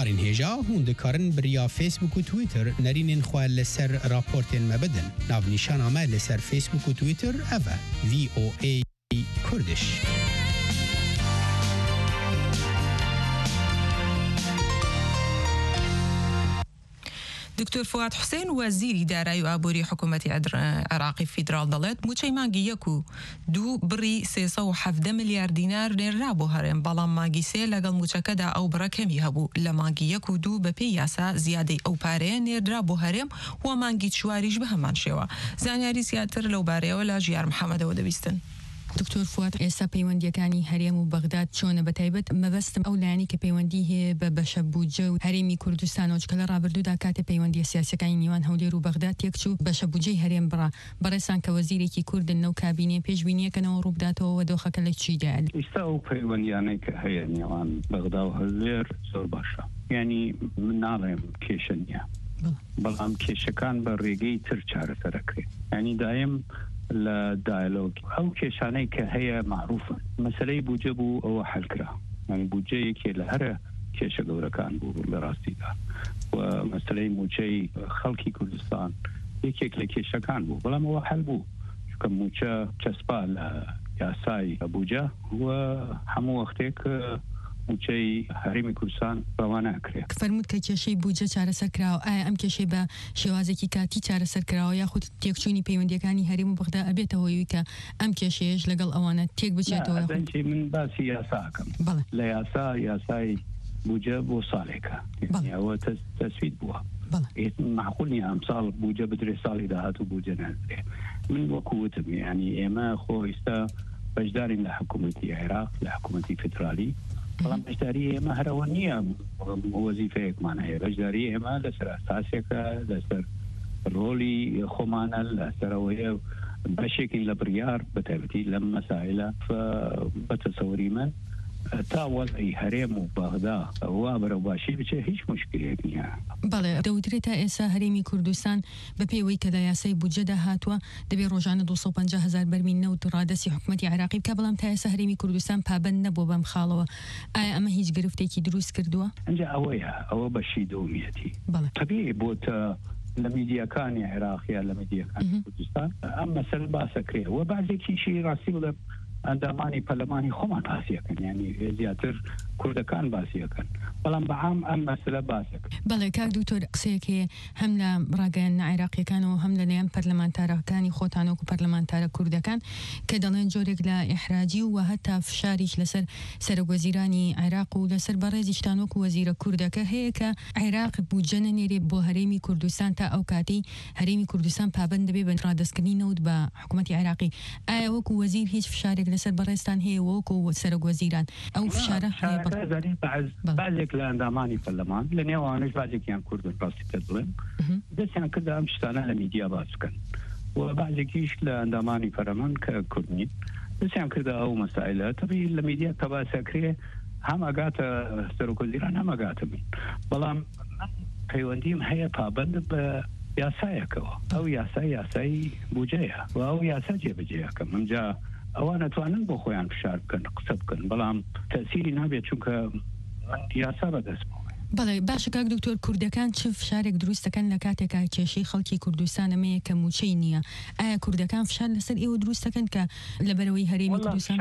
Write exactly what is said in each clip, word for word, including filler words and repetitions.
هەڵبژارین هێژا هون دەکارن بریا فیسبوک و تویتر نەرینên xwe li ser raportên me bidin. Navnîşana me li ser Facebook û Twitter ev e V O A Kurdish. دکتۆر فواد حوسێن وەزیری دارایی و ئابووری حکوومەتی عێراقی فیدراڵ دەڵێت موچەی مانگی یەک و دوو بڕی سێسە و حەڤدە ملیارد دینار نێررا بۆ هەرێم بەڵام مانگی سێ لەگەڵ موچەکەدا ئەو بڕەکەمی هەبوو لە مانگی یەک و دوو بە پێی یاسا زیادەی ئەو پارەیە نێردرا بۆ هەرێم و مانگی چواریش بە هەمان شێوە. زانیاری زیاتر لەو بارەیەوە لە ژیار محەممەدەوە دەبیستن. دکتۆر فواد ئێستا پەیوەندیەکانی هەرێم و بەغداد چۆنە بەتایبەت مەبەستم ئەو لایانی کە پەیوەندی هەیە بە بەشە بودجە و هەرێمی کوردستانەوە چکە لە ڕابردوودا کاتە پەیوەندی سیاسەکانی نێوان هەولێر و بەغداد تێکچوو بەشە بودجەی هەرێم بڕا بەڕێسان کە وەزیرێکی کوردن نەو کابینێ پێشبینیەکەنەوە ڕووبداتەوە دۆخەکە لە چیدا ئێستا ئەو پەیوەندیانەی کە هەیە نێوان بەغدا و هەولێر زۆر باشە، یعنی من ناڵێم کێشە نییە، بەڵام کێشەکان بە ڕێگەی تر چارەسەرەکرێت، ینی دایم لە دایلۆگ ئەو کێشانەی کە هەیە معروفن. مەسەلەی بودجە بوو ئەوە حەلکرا، ینی بودجەیەکێ لە هەرە کێشە گەورەکان بوو لە ڕاستیدا و مەسەلەی موچەی خەڵکی کوردستان یەکێک لە کێشەکان بوو، بەڵام ئەوە حەل بوو چونکە موچە چەسپا لە یاسای بودجە و هەموو وەختێک موچەی هەرێمی کوردستان ڕەوانە ئەکرێت. فەرمووت کە کێشەی بودجە چارەسەر کراوە، ئایا ئەم کێشەی بە شێوازێکی کاتی چارەسەر کراوە یاخود تێکچوونی پەیوەندیەکانی هەرێم و بەغدا ئەبێتەوەی کە ئەم کێشەیەش لەگەڵ ئەوانە تێک بچێتەوە؟ من باسی یاساکەم لە یاسا یاسای بودجە بۆ ساڵێکە ئەوە تەسوید بووە، معقول نییە ئەم ساڵ بودجە بدرێ ساڵی داهاتوو بودجە نەدرێ. من وەکووتم ینی ئێمە خۆ ئێستا بەشدارین لە حکوومەتی عێراق لە حکوومەتی فدرالی، بەڵام بەشداری ئێمە هەرەوە نییە وەزیفەیەکمان هەیە، بەشداری ئێمە لەسەر ئاساسێکە، لەسەر ڕۆلی خۆمانە، لەسەرەوەیە بەشێکی لە بڕیار بەتایبەتی لەم مەسائلە بە تەسەووری من تا وەزعی هەرێم و بەغدا وا بەرەو باشی بچێ هیچ مشکلێک نییە. بەڵێ دەوترێت تا ئێستا هەرێمی کوردستان بە پێوەی کە لە یاسای بودجەدا هاتووە دەبێت ڕۆژانە دووسەد و پەنجا هەزار بەرمیل نەوت ڕادەسی حکوومەتی عێراقی بکە، بەڵام تا ئێستا هەرێمی کوردستان پابەند نەبووە بەم خاڵەوە. ئایا ئەمە هیچ گرفتێکی دروست کردووە؟ ئەنجا ئەوەیە ئەوە بەشی دەومیەتی طبیعی بۆتە لە میدیاکانی عێراقیە لە میدیاکانی کوردستان ئەم مەسەلە باسەکرێ و بەعزێکیشی ڕاستی بڵێ ئەندامانی پەرلەمانی خۆمان باسیەکەن، ینی زیاتر کوردەکان باسیەکەن، بەڵام بەعام ئەم مەسەلە باسەکەن. بەڵێ کاک دکتۆر قسەیەک هەیە هەم لە ڕاگەیاندنە عێراقیەکانەوە هەم لە لایەن پەرلەمانتارەکانی خۆتانەوە و پەرلەمانتارە کوردەکان کە دەڵێن جۆرێک لە ئیحراجی و هەتا فشاریش لەسەر سەرۆکوەزیرانی عێراق و لەسەر بەڕێزی شتانۆک و وەزیرە کوردەکە هەیە کە عێراق بودجە نەنێرێ بۆ هەرێمی کوردستان تا ئەو کاتی هەرێمی کوردستان پابەند دەبێت بە ڕادەستکردنی نەوت بە حکوومەتی عێراقی. ئایا وەکو وەزیر هیچ فشارێک لەسەر بەڕێستان هەیە وەکو سەرۆکوەزیران ئەو فشارە بعضێک لە ئەندامانی پەرلەمان لە نێوانش بعضێکیان کوردن ڕاستی پێت بڵێن دەستیان کردە ئەم شتانە لە میدیا باس بکەن و بعضێکیش لە ئەندامانی پەرلەمان کە کورد نین دەستیان کردە ئەو مەسائلە تەبیعی لە میدیا کە باسەکرێ هەم ئەگاتە سەرۆکوەزیران هەم ئەگاتە من، بەڵام پەیوەندیم هەیە پابەند بە یاسایەکەوە، ئەو یاسای یاسایی بودجەیە و ئەو یاسا جێبەجێیەکەم ئەمجا ئەوان نەتوانن بۆ خۆیان فشار بکەن قسە بکەن، بەڵام تەسیری نابێت چونکە یاسا بەدەست بووە. بەڵێ باشە کاک دکتۆر کوردەکان چ فشارێک دروست دەکەن لە کاتێکا کێشەی خەڵکی کوردستانەمەیە کە موچەی نییە، ئایا کوردەکان فشار لەسەر ئێوە دروست دەکەن کە لەبەرەوەی هەرێمی کوردستان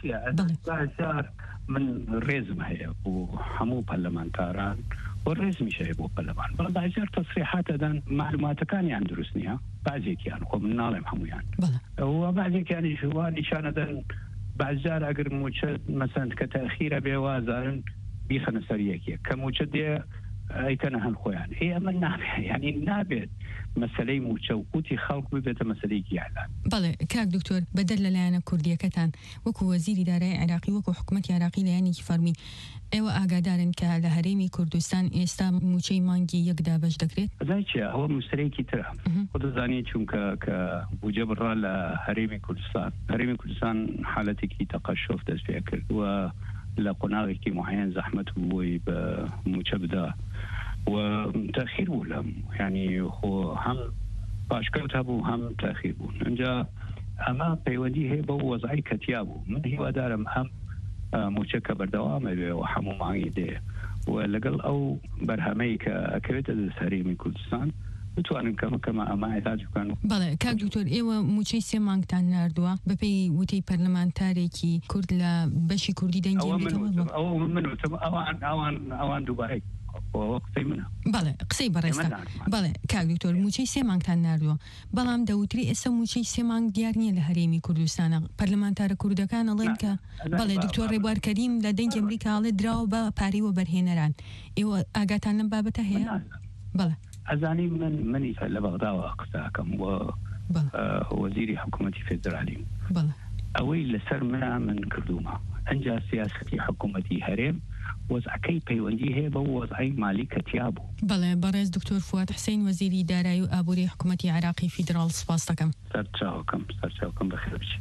من ڕێزم هەیە بۆ هەموو پەرلەمانتاران و ڕێزمیش هەیە بۆ پەرلەمان، بەڵام بەعزێر تەسریحات دەدەن معلوماتەکانیان دروست نییە، بعضێکیان خۆ من ناڵێم هەمویان و بعضێکیانیش وا نیشانەدەن بعضار ئەگەر موچە مەسەند کە تەخیرە بێ وازارن بیخەنە سەر یەکێک کە موچە دێ ئەیکەنە هەن خۆیان ئێمە نابێت، ینی نابێت مەسەلەی موچە و قوتی خەڵک ببێتە مەسەلەیەکی عێلان. بەڵێ کاک دکتۆر بەدەر لەلایەنە کوردیەکەتان وەکو وەزیری دارایی عێراقی وەکو حکوومەتی عێراقی لایەنێکی فەرمی ئێوە ئاگادارن کە لە هەرێمی کوردستان ئێستا موچەی مانگی یەکدا بەش دەکرێت؟ ئەزای چیە ئەوە مستەرێکی ترە خۆ دەزانی چونکە کە بودجە بڕا لە هەرێمی کوردستان هەرێمی کوردستان حالەتێکی تەقەشف دەست پێ کرد و لە قۆناغێکی معەن زەحمەت بووی بە موچە بدا و تەخیر بوو لەم ینی خۆ هەم پاشکەوت هەبوو هەم تەخیر بوون ئەنجا ئەمە پەیوەندی هەیە بە وەزعی کەتیا بوو. من هیوادارم ئەم موچە کە بەردەوامە بێ و هەموو مانگی دێ ولەگەڵ ئەو بەرهەمەی کە ئەکەوێتە دەست هەرێمی کوردستان بتوانن کەمە کەمە ئەمە علاج بکەن. بەڵێ کاک دکتۆر ئێوە موچەی سێ مانگتان ناردووە بەپێی وتەی پەرلەمانتارێکی کورد لە بەشی کوردی دەنگی ئەوە من وتم ئەوان ئەوان ئەوان دووبارەی قسەی منە. بەڵێ قسەی بەڕێستا بەڵێ کاک دکتۆر موچەی سێ مانگتان ناردووە بەڵام دەوتری ئێستا موچەی سێ مانگ دیار نییە لە هەرێمی کوردستانە پەرلەمانتارە کوردەکان ئەڵێن کە بەڵێ دکتۆر ڕێبوار کەریم لە دەنگی ئەمریکا ئەڵێ دراوە بە پارەی وەبەرهێنەران ئێوە ئاگاتان لەم بابەتە هەیە؟ بەڵێ ئەزانی من منی لە بەغداوە قساکەم و وەزیری حکوومەتی فێدرالی ئەوەی لەسەر منە من کردومە ئەنجا سیاسەتی حکوومەتی هەرێم وەزعەکەی پەیوەندی هەیە بە وەزعی مالی کەتیا بوو. بەڵێ بەڕێز دکتۆر فواد حوسێن وەزیری دارایی و ئابووری حکوومەتی عێراقی فیدراڵ سوپاس دەکەم. سەرچاوەکەم سەرچاوەکەم بەخێر بچێت.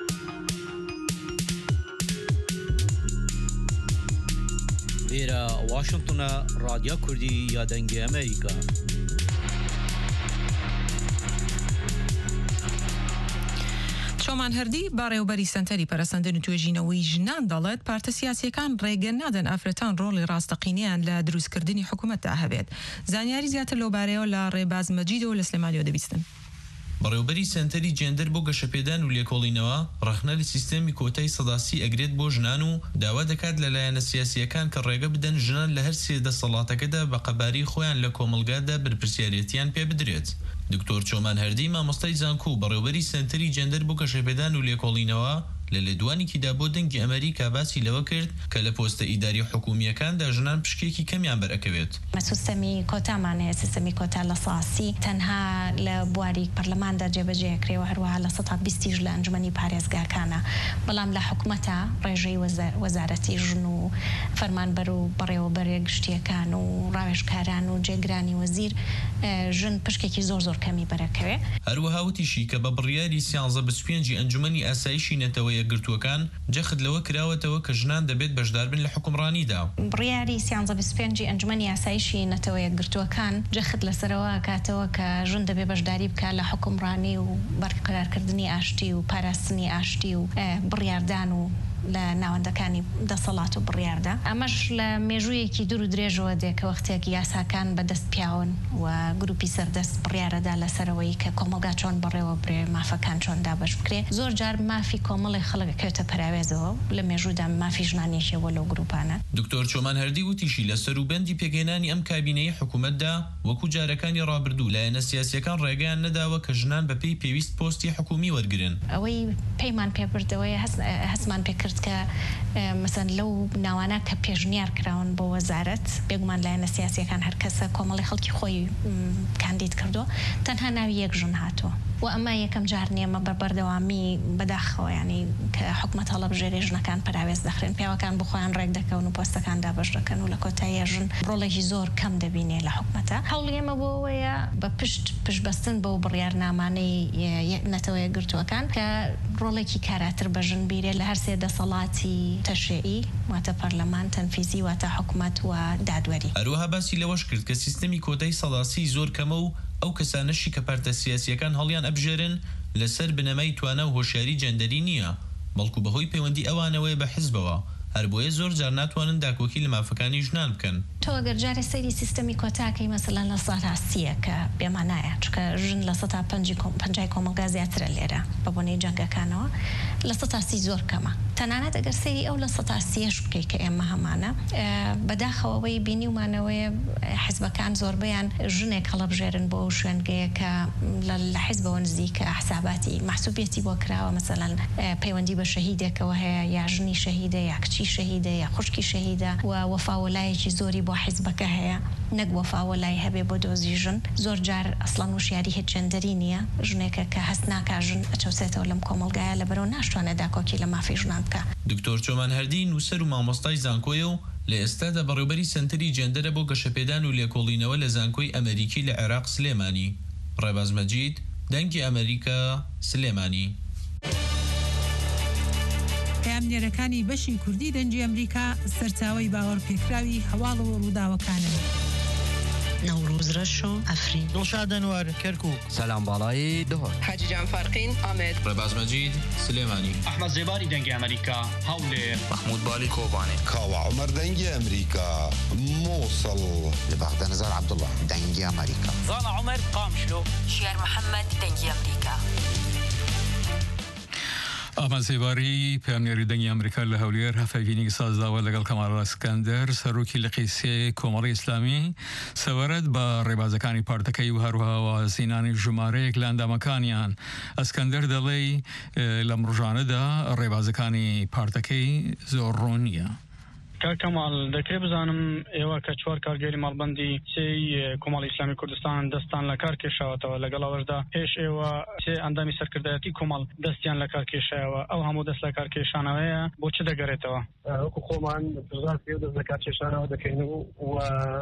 وێرە واشنگتنە رادیۆ کوردی یا دەنگی ئەمریکا. شۆمان هەردی باڕێوەبەری سەنتەری پەرەسەندن و توێژینەوەی ژنان دەڵێت پارتە سیاسیەکان ڕێگە نادەن ئافرەتان ڕۆڵی ڕاستەقینەیان لە دروستکردنی حکوومەتدا هەبێت. زانیاری زیاتر لەوبارەیەوە لە ڕێباز مەجیدەوە لە سلێمانیەوە دەبیستن. بەڕێوەبەری سەنتەری جێندەر بۆ گەشەپێدان و لێکۆڵینەوە ڕەخنە لە سیستەمی کۆتای سەداسی ئەگرێت بۆ ژنان و داوا دەکات لەلایەنە سیاسیەکان کە ڕێگە بدەن ژنان لە هەر سێ دەسەڵاتەکەدا بە قەباری خۆیان لە کۆمەلگادا بەرپرسیارەتیان پێ بدرێت. دکتۆر چۆمان هەردی مامۆستای زانکۆ بەڕێوەبەری سەنتەری جێندەر بۆ گەشەپێدان و لێکۆڵینەوە لە لێدوانێکیدا بۆ دەنگی ئەمریکا باسی لەوە کرد کە لە پۆستە ئیداری حکوومیەکاندا ژنان پشکێکی کەمیان بەرەکەوێت. سیستەمی کۆتامانەیە سیستەمی کۆتا لە ساسی تەنها لە بواری پەرلەماندا جێبەجێکرێەوە هەروەها لە سەد بیستیش لە ئەنجومەنی پارێزگاکانە بەڵام لە حکوومەتە ڕێژەی وەزارەتی ژن و فەرمانبەر و بەڕێوەبەرێ گشتیەکان و ڕاوێژکاران و جێگرانی وەزیر ژن پشکێکی زۆر زۆر کەمی بەرەکەوێ. هەروەها وتیشی کە بە بڕیاری سیانزە بەسپێنجی ئەنجومەنی ئاسایشی نەتەوەی گرتوەکان جەخت لەوە کراوەتەوە کە ژنان دەبێت بەشدار بن لە حکومڕانیدا. بڕیاری سیانزە بیست ئەنجومەنی ئاسایشی نەتەوەیە گرتوەکان جەخت لەسەرەوە کاتەوە کە ژن دەبێت بەشداری بکات لە حکومڕانی و بەرقەرارکردنی ئاشتی و پاراستنی ئاشتی و بڕیاردان و لە ناوەندەکانی دەسەڵات و بڕیاردا. ئەمەش لە مێژوویەکی دوور و درێژەوە دێکە وەختێک یاساکان بەدەست پیاون و گروپی سەردەست بڕیارەدا لەسەرەوەی کە کۆمەلگا چۆن بەڕێوە برێ مافەکان چۆن دابەش بکرێ. زۆر جار مافی کۆمەڵی خەڵک کەوتە پەراوێزەوە لە مێژوودا مافی ژنانێکیەوە لەو گروپانە. دکتۆر چۆمان هەردی وتیشی لە سەروبەندی پێگەێنانی ئەم کابینەی حکوومەتدا وەکو جارەکانی ڕابردوو لایەنە سیاسیەکان ڕێگەیان نەداوە کە ژنان بەپێی پێویست پۆستی حکومی وەرگرن. ئەوەی پەیمان پێبردەوەی هەستمان پێکرد کە مەسەن لەو ناوانە کە پێشنیار کراون بۆ وەزارەت بێگومان لایەنە سیاسیەکان هەر کەسە کۆمەڵی خەڵکی خۆی کاندید کردو تەنها ناوی یەک ژن هاتووە و ئەمە یەکەم جار نیەمە بە بەردەوامی بەداخەوە ینی کە حکوومەت هەڵەبژێری ژنەکان پراوێز دەخرێن پیاوەکان بخۆیان ڕێک دەکەون و پۆستەکان دابەش دەکەن و لە کۆتایی ژن ڕۆڵێکی زۆر کەم دەبینێ لە حکوومەتە. هەوڵی ئێمە بۆ ئەوەیە بە پشت پشتبەستن بەو بڕیارنامانەی نەتەوەیە گرتووەکان کە ڕۆڵێکی کاراتر بە ژن بیرێ لە هەر سێ دەسەڵاتی تەشریعی واتە پەرلەمان تەنفیزی واتە حکوومەت و دادوەری. هەروەها باسی لەوەش کرد کە سیستەمی کۆتای سەداسی زۆر کەمە و ئەو کەسانەشی کە پارتە سیاسیەکان هەڵیان ئەبژێرن لەسەر بنەمای توانە و هۆشیاری جەندەری نییە بەڵکو بەهۆی پەیوەندی ئەوانەوەی بە حیزبەوە هەر بۆیە زۆر جار ناتوانن داکۆکی لە مافەکانی ژنان بکەن. تۆ ئەگەر جارێ سەیری سیستەمی کۆتاکەی مەسەلەن لە سەداسیە کە پێمانایە چکە ژن لە سەد پەنجای کۆمەلگا زیاترە لێرە بە بۆنەی جەنگەکانەوە لە سەداسی زۆر کەمە. تەنانەت ئەگەر سەیری ئەو لە سەداسیەش بکەی کە ئێمە هەمانە بەداخەوەی بینیومانەوەی حیزبەکان زۆربەیان ژنێک هەڵەبژێرن بۆ شوێنگەیە کە لە حیزبەوە نزیکە حساباتی محسوبێتی بۆ کراوە مەسەلەن پەیوەندی بە شەهیدێکەوە هەیە یا ژنی شەهیدە یا کچی شەهیدە یا خوشکی شەهیدە و وەفاوەلایەکی زۆری بۆ حیزبەکە هەیە نەک وەفاوەلای هەبێ بۆ دۆزی ژن. زۆر جار ئەسڵان وشیاری هیچ جەندەری نییە ژنێکە کە هەست ناکا ژن ئەچەوسێتەوە لەم کۆمەلگایە لەبەرەوە ناشتوانێت داکۆکی لە مافی ژنان بکە. دکتۆر چۆمان هەردی نووسەر و مامۆستای زانکۆیە و لە ئێستادا بەڕێوەبەری سەنتەری جێندەرە بۆ گەشەپێدان و لێکۆڵینەوە لە زانکۆی ئەمریکی لە عێراق سلێمانی. ڕێباز مەجید دەنگی ئەمریکا سلێمانی. پامنێرەکانی بەشی کوردی دەنگی ئەمریکا سەرچاوەی باوەڕپێکراوی هەواڵ و ڕووداوەکانن. نوروز رشو افرین دلشاد انور کرکوک سلام بالایی دهر حاجی جان فارقین آمد رباز مجید سلیمانی احمد زباری دنگ امریکا هاولر محمود بالی کوبانی کاوا عمر دنگ امریکا موصل لبعض نزار عبد الله دنگ امریکا زانا عمر قامشلو شير محمد دنگ امریکا ئەمە سێباری پێمنیێری دەنگی ئەمریکا لە هەولێر هەفەگینی سازداوە لەگەڵ کەمال ئەسکەندەر سەرۆکی لە قیسێ کۆمەڵی ئیسلامی سەوەرەت بە ڕێبازەکانی پارتەکەی و هەروەها زینانی ژمارەیەک لە ئەندامەکانیان ئەسکەندەر دەڵێی لەم ڕۆژانەدا ڕێبازەکانی پارتەکەی زۆر ڕۆن نییە. کەمال دەکرێت بزانم ئێوە کە چوار کارگەری ماڵبەندی سێی کۆمەڵی ئیسلامی کوردستان دەستان لە کار کێشاوەتەوە لەگەڵ ئەوەشدا پێش ئێوە سێ ئەندامی سەرکردایەتی کۆمەڵ دەستیان لە کار کێشایەوە ئەو هەموو دەست لە کار کێشانەوەیە بۆ چ دەگەڕێتەوە وەکو خۆمان دەست لە کار کێشانەوە دەکەین و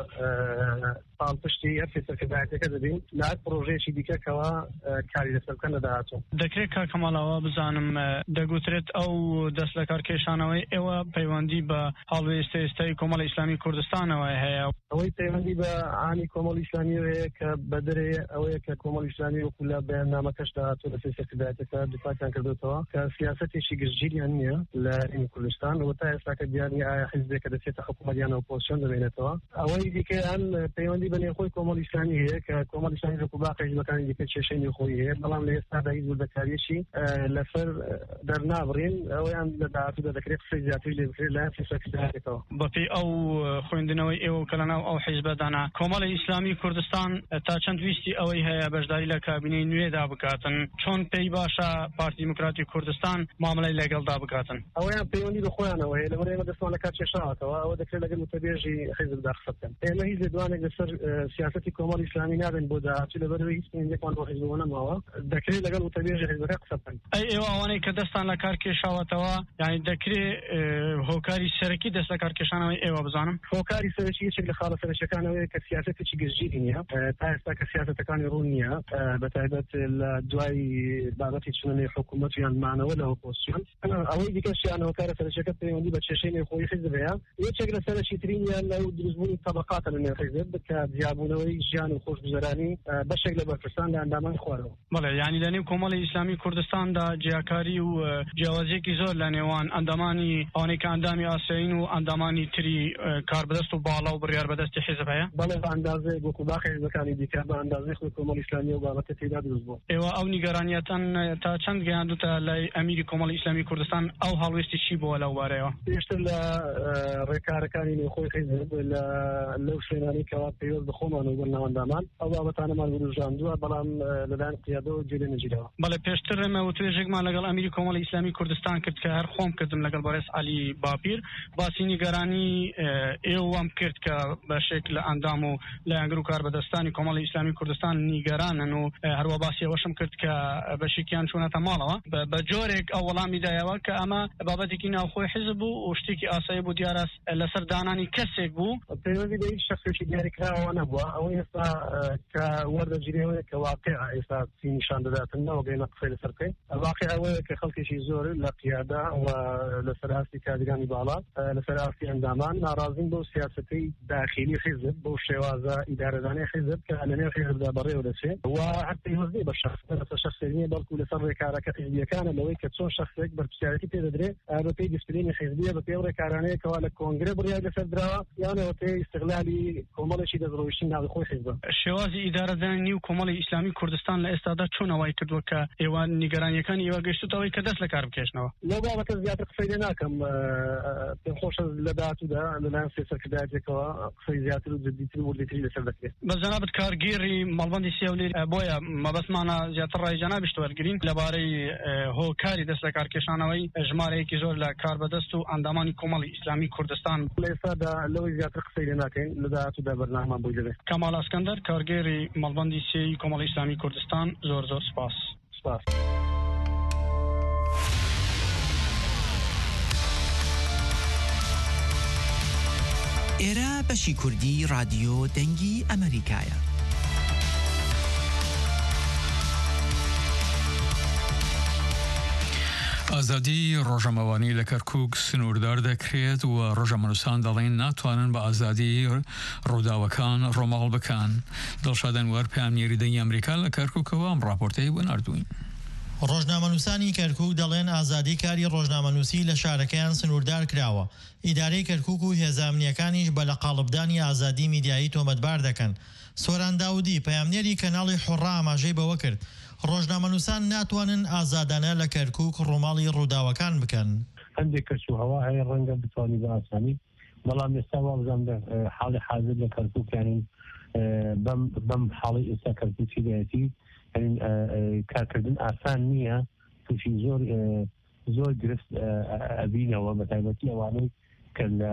پاڵ پشتی هەر سەرکردایەتەکە دەبین لە پرۆژەیەکی دیکەکەوە کاری لەسەر بکەن لە داهاتوو دەکرێت کار کەماڵەوە بزانم دەگوترێت ئەو دەست لە کار کێشانەوەی ئێوە پەیوەندی بە هەڵوێستی ئێستای کۆمەڵی ئیسلامی کوردستانەوە هەیە ئەوەی پەیوەندی بە ئانی کۆمەڵی ئیسلامی هەیە کە بەدرێ ئەوەیە کە کۆمەڵی ئیسلامی وەکو لە بەیاننامەکەش داهاتوو لەسەر سەرکردایەتەکە دفاعیان کردوتەوە کە سیاسەتێکی گشتگیریان نییە لە هەرێمی کوردستان و تا ئێستاکە دیاری ئایا حیزبێکە دەچێتە حکوومەتیان ئۆپۆزیسیۆن دەبێنێتەوە ئەوەی دیکەیان پەیوەندی بە نێوخۆی کۆمەڵی ئیسلامی هەیە کە کۆمەڵی ئیسلامی وەکو باقی حیزبەکانی دیکە کێشەی نێوخۆی هەیە بەڵام لە ئێستادا هیچ وردەکاریەکی لەسەر دەرنابڕین ئەویان لە داهاتوودا دەکرێت قسەی زیاتری لێ بکرێت لە سەرکردایەتەوە بەپێی ئەو خوێندنەوەی ئێوە کە لەناو ئەو حیزبەدانا کۆمەڵی ئیسلامی کوردستان تا چەند ویستی ئەوەی هەیە بەشداری لە کابینەی نوێدا بکاتن چۆن پێی باشە پارتی دیموکراتی کوردستان مامەلەی لەگەڵدا بکاتن ئەویان پەیوەندی بە خۆیانەوە هەیە لەبەر ئێمە دەستمان لە کار کێشاوەتەوە ئەوە دەکرێت لەگەڵ وتەبێژی حیزبدا قسە بکەن ئێمە هیچ لێدوانێک لەسەر سیاسەتی کۆمەڵی ئیسلامی نابێن بۆ داهاتوو لەبەرەوەی هیچ پەیوەندێکمان بۆ حیزبەوە نەماوە دەکرێت لەگەڵ وتەبێژی حیزبەکە قسە بکەن ئەی ئێوە ئەوانەی کە دەستان لە کار کێشاوەتەوە یعنی دەکرێت هۆکاری سەرەکی دەست لە کار کێشانەوەی ئێوە بزانم هۆکاری سەرەکی یەکێک لە خاڵە سەرەکیەکانەوەی کە سیاسەتێکی گشتگیری نییە تا ئێستا کە سیاسەتەکانی ڕوون نییە بەتایبەت لە دوای بابەتی چونەنەی حکوومەت یان مانەوە لە ئۆپۆزیسیۆن ئەوەی دیکەشیان هۆکارە سەرەکیەکە پەیوەندی بە کێشەی نێوخۆیی حیزب هەیە یەکێک لە سەرەکی ترینیان لەو دروستبوونی طەبەقاتە لە نێو حیزب کە جیابوونەوەی ژیان و خۆشگوزەرانی بەشێک لە بەرپرسان لە ئەندامانی خوارەوە بەڵێ یعنی لە نێو کۆمەڵی ئیسلامی کوردستاندا جیاکاری و جیاوازیەکی زۆر لە نێوان ئەندامانی ئەوانەی کە ئەندامی ئاسیین و ئەندامانی تری کاربەدەست و باڵا و بڕیار بەدەستی حیزب هەیە بەڵێ بە ئەندازەیەک وەکو باقی حیزبەکانی دیکە بە ئەندازەی خۆی کۆمەڵی ئیسلامی و بابەتە تێدا دروست بوو ئێوە ئەو نیگەرانیەتان تا چەند گەیاندوتە لای ئەمیری کۆمەڵی ئیسلامی کوردستان ئەو هەڵوێستی چی بووە لەو بارەیەوە پێشتر لە ڕێکارەکانی نێوخۆی حیزب لەو شوێنانی کەوا پێوەست بە خۆمان و بەرناوەندامان ئەو بابەتانەمان وروژاندووە بەڵام لەلایەن قیادەوە جێ نەگیرەوە بەڵێ پێشتر ئێمە توێژێکمان لەگەڵ ئەمیری کۆمەڵی ئیسلامی کوردستان کرد کە هەر خۆم کردم لەگەڵ بەڕێز عەلی باپیر باسی نیگەرانی ئێوەم کرد کە بەشێک لە ئەندام و لایەنگر و کاربەدەستانی کۆمەڵی ئیسلامی کوردستان نیگەرانن و هەروە باسی ئەوەشم کرد کە بەشێکیان چوونەتە ماڵەوە بە جۆرێک ئەو وەڵامی دایەوە کە ئەمە بابەتێکی ناوخۆی حیزب بوو و شتێکی ئاسایی بوو دیارە لەسەر دانانی کەسێک بوو پەیوەندی بە هیچ شەخصێکی دیاریکراوە نەبووە ئەوەی ئێستا کە وەردەگیرێەوەیە کە واقعە ئێستا چی نیشان دەداتن نەوە گەیمە قسەی لەسەر بکەین واقع ئەوەیە کە خەڵکێکی زۆر لە قیادا و لەسەر ئاستی کادرانی باڵا لەسەر ئاستی ئەندامان ناڕازین بۆ سیاسەتەی داخلی حیزب بۆ شێوازە ئیدارەدانی حیزب کە لە نێو حیزبدا بەڕێوە دەچێت و هەر پەیوەندی بە شەخص لەسەر شەخصێک نییە بەڵکو لەسەر ڕێکارەکە حیزبیەکانە لەوەی کە چۆن شەخصێک بەرپرسیارەتی پێ دەدرێت بە پێی دیسپلینی حیزبیە بە پێی ڕێکارانەیەکەوە لە کۆنگرە بڕیار لەسەر دراوە یانەوە پێی استقلالی کۆمەڵێکی دەستڕۆیشتی ناوی خۆی حیزب شێوازی ئیدارەدانی و کۆمەڵی ئیسلامی کوردستان لە ئێستادا چۆن ئەوای کردووە کە ئێوە نیگەرانیەکانی ئێوە گەشتوتەوەی کە دەست لە کار بکەشنەوە لەو بابەتە زیاتر قسەی لێ ناکەم پێم خۆشە لە داهاتوودا لەلایەن سەرکردایەتێکەوە قسەی زیاتر و جددیتر و وردیتری لەسەر دەکرێت بە جەنابەت کارگێڕی مەڵبەندی سێولێر بۆیە مەبەستمانە زیاتر ڕای جەنابیش وەرگرین لەبارەی هۆکاری دەست لە کارکێشانەوەی ژمارەیەکی زۆر لە کاربەدەست و ئەندامانی کۆمەڵی ئیسلامی کوردستان لە ئێستادا لەوەی زیاتر قسەی لێ ناکەین لە داهاتوودا بەرنامەمان بۆی دەبێت کەمال ئەسکەندەر کارگێڕی مەڵبەندی سێی کۆمەڵی ئیسلامی کوردستان زۆر زۆر سپاس سپاس ئێرە بەشی کوردی رادیۆ دەنگی ئەمریکایە. ئازادی ڕۆژەمەوانی لە کەرکووک سنووردار دەکرێت و ڕۆژەمەنووسان دەڵێن ناتوانن بە ئازادی ڕووداوەکان ڕۆماڵ بکەن. دڵشادەنوەر پامنیێری دەنگی ئەمریکا لە کەرکووکەوە ئەم ڕاپۆرتەی بۆ ناردووین. ڕۆژنامەنووسانی کەرکووک دەڵێن ئازادی کاری ڕۆژنامەنووسی لە شارەکەیان سنووردار کراوە. ئیدارەی کەرکووک و هێزانامنیەکانیش بە لە قاڵبدانی ئازادی میدیایی تۆمەتبار دەکەن. سۆران داودی پەیامنێری کەناڵی حوڕا ئاماژەی بەوە کرد ڕۆژنامەنووسان ناتوانن ئازادانە لە کەرکووک ڕووماڵی ڕووداوەکان بکەن. هەندێک کەسوهەوا هەیە ڕەنگە بتوانانی بە ئاسانی، بەڵام ئێستا وابزان حاڵی حاضر لە کەرکووکیانین بەم حاڵی ئێستا کەرکووکی دایەتی کارکردن ئاسان نییە، تووشی زۆر زۆر گرفت ئەبینەوە بە تایبەتی ئەوانەی کە لە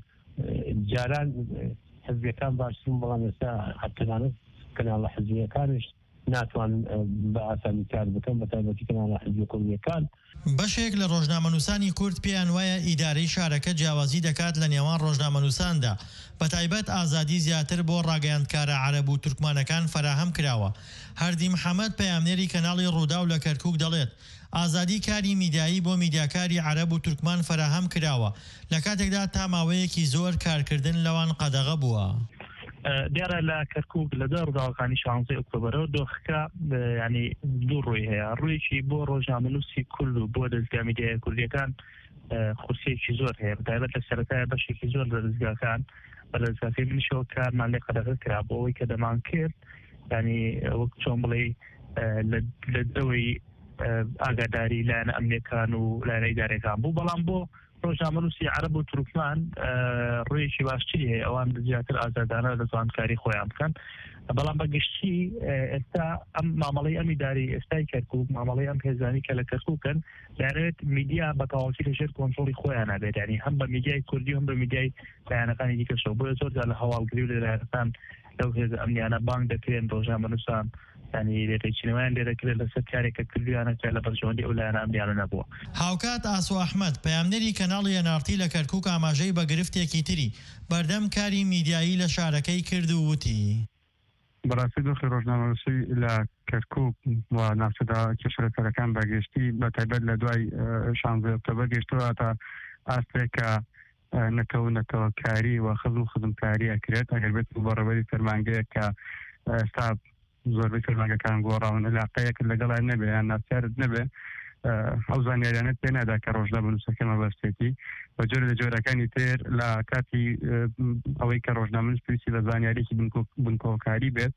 جاران حزبیەکان باشترن، بەڵام ئێستا حتەنانە کەناڵە حزبیەکانش ناتوانن بە ئاسانی کار بکەن، بە تایبەتی کەناڵە حزبی کوردیەکان. بەشێک لە ڕۆژنامەنووسانی کورد پێیان وایە ئیدارەی شارەکە جیاوازی دەکات لە نێوان ڕۆژنامەنووساندا، بە تایبەت ئازادی زیاتر بۆ ڕاگەیاندکارە عەرەب و تورکمانەکان فراهەم کراوە. هەردی محەممەد پەیامنێری کەناڵی ڕوودا و لە کەرکووک دەڵێت ئازادی کاری میدیایی بۆ میدیاکاری عەرەب و تورکمان فراهەم کراوە لە کاتێکدا تا ماوەیەکی زۆر کارکردن لەوان قەدەغە بووە. دیارە لە کەرکووک لە دە ڕووداوەکانی شانزەی ئۆکتۆبەرەوە دۆخەکە ینی دوو ڕووی هەیە. ڕوویەکی بۆ ڕۆژنامەنووسی کورد و بۆ دەستگا میدیای کوردیەکان خورسیەکی زۆر هەیە، بەتایبەت لە سەرەتایە بەشێکی زۆر لە دەستگاکان بە لە دەستگاکەی منیشەوە کارمان لێ قەدەغە کرا بۆ ئەوەی کە دەمان کرد، ینی وەک چۆن بڵێ لە دەوەی ئاگاداری لایەنە ئەمنیەکان و لایەنە ئیدارەکان بوو. بەڵام بۆ ڕۆژنامەنووسی عەرەب و تورکمان ڕوویەکی باشتری هەیە، ئەوان زیاتر ئازادانە دەتوان کاری خۆیان بکەن. بەڵام بەگشتی ئێستا ئەم مامەڵەی ئەم ئیداری ئێستای کەرکووک، مامەڵەی ئەم هێزانی کە لە کەرکووکن، دەیانەوێت میدیا بە تەواوەتی لەژێر کۆنتڕۆڵی خۆیان نابێت، ینی هەم بە میدیای کوردی هەم بە میدیای لایەنەکانی دیکەشەوە. بۆیە زۆرجار لە هەواڵگری و لە لایەنەکان لەو هێزە ئەمنیانە بانگ دەکرێن ڕۆژنامەنووسان ینی لێرەچینەوەیان لێ دەکرێت لەسەر کارێکە کردویانەکە لە بەرژەوەندی ئەو لایەنە ئەمنیانە نەبووە. هاوکات ئاسو ئەحمەد پەیامنێری کەناڵی ئەنارتی لە کەرکووک ئاماژەی بە گرفتێکی تری بەردەم کاری میدیایی لە شارەکەی کرد و وتی بەڕاستی دۆخی ڕۆژنامەنووسی لە کەرکووک و ناوچەدا کێشەکەرەکان بەگشتی بە تایبەت لە دوای شانزەی ئۆکتۆبەر گەشتووە تا ئاستێکە نەکەونەتەوە کاری و خزم و خزمکاری ئەکرێت ئەگەر بێت بەڕێوەری فەرمانگەیە کە ئێستا زۆربەی فەرمانگەکان گۆڕاون علاقەیەک لەگەڵیان نەبێ یان ناچارت نەبێ، ئەو زانیاریانت پێ نادا کە ڕۆژنامەنووسەکە مەبەستێتی بە جۆرە لە جۆرەکانی تر لە کاتی ئەوەی کە ڕۆژنامەنووس پێویستی بە زانیاریی بنکۆکاری بێت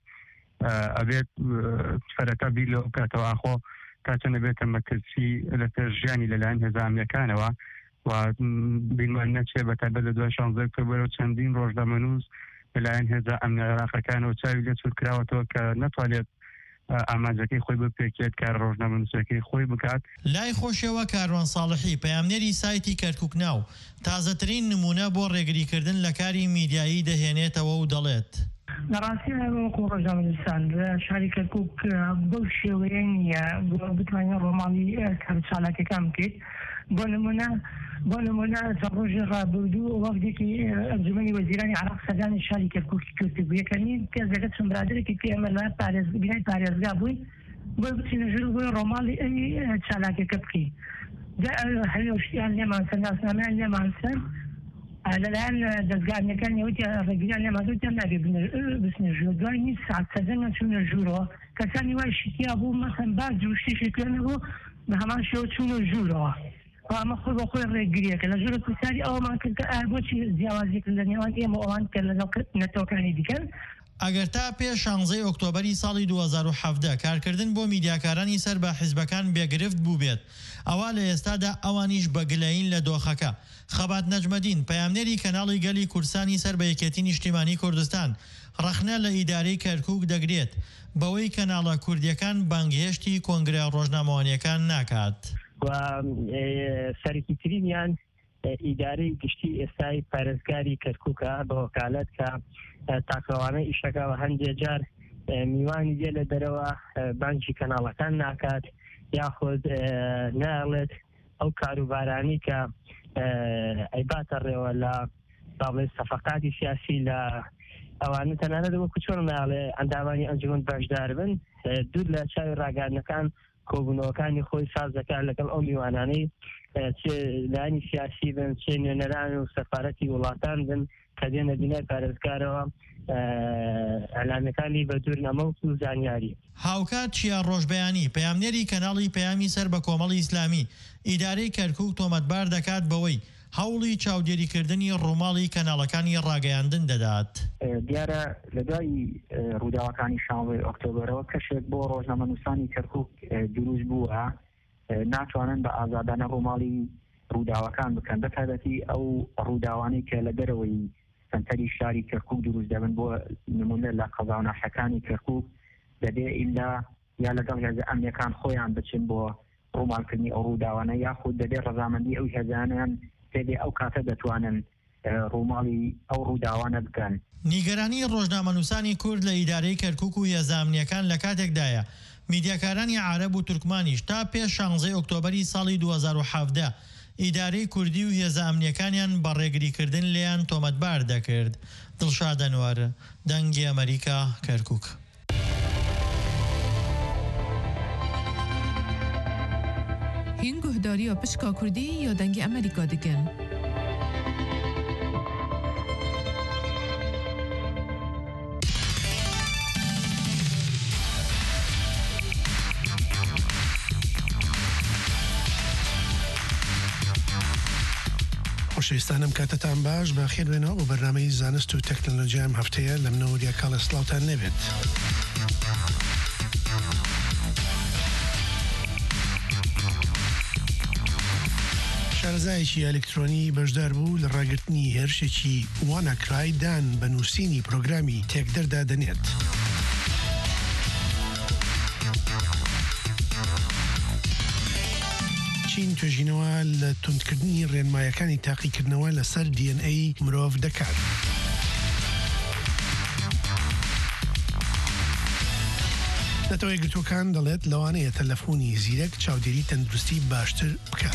ئەبێت فەرەکە بیر لەو کاتەوە ئاخۆ تا چەندە بێتە مەکرسی لەسەر ژیانی لەلایەن هێزانامنیەکانەوە و بینمان نەچێ بە تایبەت لە دوای شانزەی ئۆکتۆبەر چەندین ڕۆژنامەنووس لەلایەن هێزە ئەمنە عێراقیەکانەوە چاوی لێ چوور کراوەتەوە کە نەتوانێت ئامانجەکەی خۆی بپێکێت کار ڕۆژنامەنووسەکەی خۆی بکات. لای خۆشیەوە کاروان ساڵحی پەیامنێری سایتی کەرکووک ناو تازەترین نمونە بۆ ڕێگریکردن لە کاری میدیایی دەهێنێتەوە و دەڵێت لەڕاستی وەکو ڕۆژنامەنووسان لە شاری کەرکووک بەو شێوەیە نییە بتوانین ڕۆماڵی کار چالاکیەکان بکەیت. بۆ نمونە بۆ نمونە ڕۆژی ڕابردوو وەختێکی ئەنجومەنی وەزیرانی عێراق سەردانی شاری کەرکووکی کردبوو یەکەمین پێزەکە چەند برادێکی پێ ئێمە لە بینای پارێزگا بووین بۆی بچینە ژوور بۆی ڕۆماڵی ئەوی چالاکیەکە بکەین. هەوێشتیان لێمان سەر ناسنامەیان لێمان سەر لەلایەن دەستگاکانی وتی ڕێگریان لێمازوتیان نابێ بچنە ژوور. دوای نیست ساعت سەدە نەچوونە ژوورەوە، کەسانی وای شتیا بوو مەسەن باز جوشتیشی پێ نەبوو بە هەمان شێوە چوونە ژوورەوە. ئەمە خۆی بە خۆی ڕێگریەکە لە ژوورە کوردستانی ئەومان کرد کە بۆچی جیاوازیکرد لە نێوان ئێمە ئەوان کە لەگەڵ نەتەوەکانی دیکەن. ئەگەر تا پێش شانزەی ئۆکتۆبەری ساڵی دوو هەزار و حەڤدە کارکردن بۆ میدیاکارانی سەر بە حیزبەکان بێگرفت بوو بێت، ئەوە لە ئێستادا ئەوانیش بەگلەین لە دۆخەکە. خەبات نەجمەدین پەیامنێری کەناڵی گەلی کورسانی سەر بە یەکێتی نیشتیمانی کوردستان ڕەخنە لە ئیدارەی کەرکووک دەگرێت بەوەی کەناڵە کوردیەکان بانگهێشتی کۆنگرە ڕۆژنامەوانیەکان ناکات. و سەرکی ترینیان ئیدارەی گشتی ئێستای پارێزگاری کەرکووکە بە وەکالەت کە تاکەوانە ئیشەکەەوە هەندێک جار میوانی دێ لە دەرەوە بانکی کەناڵەکان ناکات یاخود ناڵێت ئەو کاروبارانی کە ئەیباتە ڕێوە لە باڵێ سەفەقاتی سیاسی لە ئەوانە تەنانەت وەکو چۆن ناڵێ ئەندامانی ئەنجومەن بەشدار بن دوور لە چاوی ڕاگەاندنەکان کۆبوونەوەکانی خۆی ساز دەکات لەگەڵ ئەو میوانانەی چێ لانی سیاسی بن چێ نوێنەران و سەفارەتی وڵاتان بن کە دێنە بینای پارێزگارەوە ئەلامەکانی بە دوور نەمەوت و زانیاری. هاوکات چیا ڕۆژبەیانی پەیامنێری کەناڵی پەیامی سەر بە کۆمەڵی ئیسلامی ئیدارەی کەرکووک تۆمەتبار دەکات بەوەی هەوڵی چاودێریکردنی ڕووماڵی کەناڵەکانی ڕاگەیاندن دەدات. دیارە لە دوای ڕووداوەکانی شانزەی ئۆکتۆبرەوە کەشێک بۆ ڕۆژنامەنووسانی کەرکووک دروست بووە ناتوانن بە ئازادانە ڕووماڵی ڕووداوەکان بکەن بەتایبەتی ئەو ڕووداوانەی کە لە دەرەوەی سنتەری شاری کەرکووک دروست دەبن بۆ نمونە لە قەزا و ناحەکانی کەرکووک دەبێ ئیلا یا لەگەڵ هێزە ئەمنیەکان خۆیان بچن بۆ ڕووماڵکردنی ئەو ڕووداوانە یاخود دەبێ ڕەزامەندی ئەو هێزانیان پێدێ ئەو کاتە دەتوانن ڕووماڵی ئەو ڕووداوانە بکەن. نیگەرانی ڕۆژنامەنووسانی کورد لە ئیدارەی کەرکووک و هێزە ئەمنیەکان لە کاتێکدایە میدیاکارانی عارەب و تورکمانیش تا پێش شانزەی ئۆکتۆبەری ساڵی دوو هەزار و حەڤدە ئیدارەی کوردی و هێزە ئەمنیەکانیان بە ڕێگریکردن لێیان تۆمەتبار دەکرد. دڵشاد ئەنوار، دەنگی ئەمریکا، کەرکووک. هین گوهداری و پشکا کردی یا دەنگی ئەمریکا دکن؟ خۆشەویستانم کاتتان باش بە خێربێنەوە بۆ بەرنامەی زانست و تەکنۆلۆژیام هەفتەیە لە منەوەریا کاڵە سڵاوتان نەبێت. شارەزایەکی ئەلکترۆنی بەشدار بوو لە ڕاگررتنی هێرشێکی وانەکرای دان بە نووسینی پرۆگرامی تێکدەردا دەنێت. چین توێژینەوە لە توندکردنی ڕێنمایەکانی تاقیکردنەوە لەسەر دی ئەن ئەی مرۆڤ دەکات. نەتەوەی گرتوەکان دەڵێت لەوانەیە تەلەفۆنی زیرەک چاودێری تەندروستی باشتر بکات.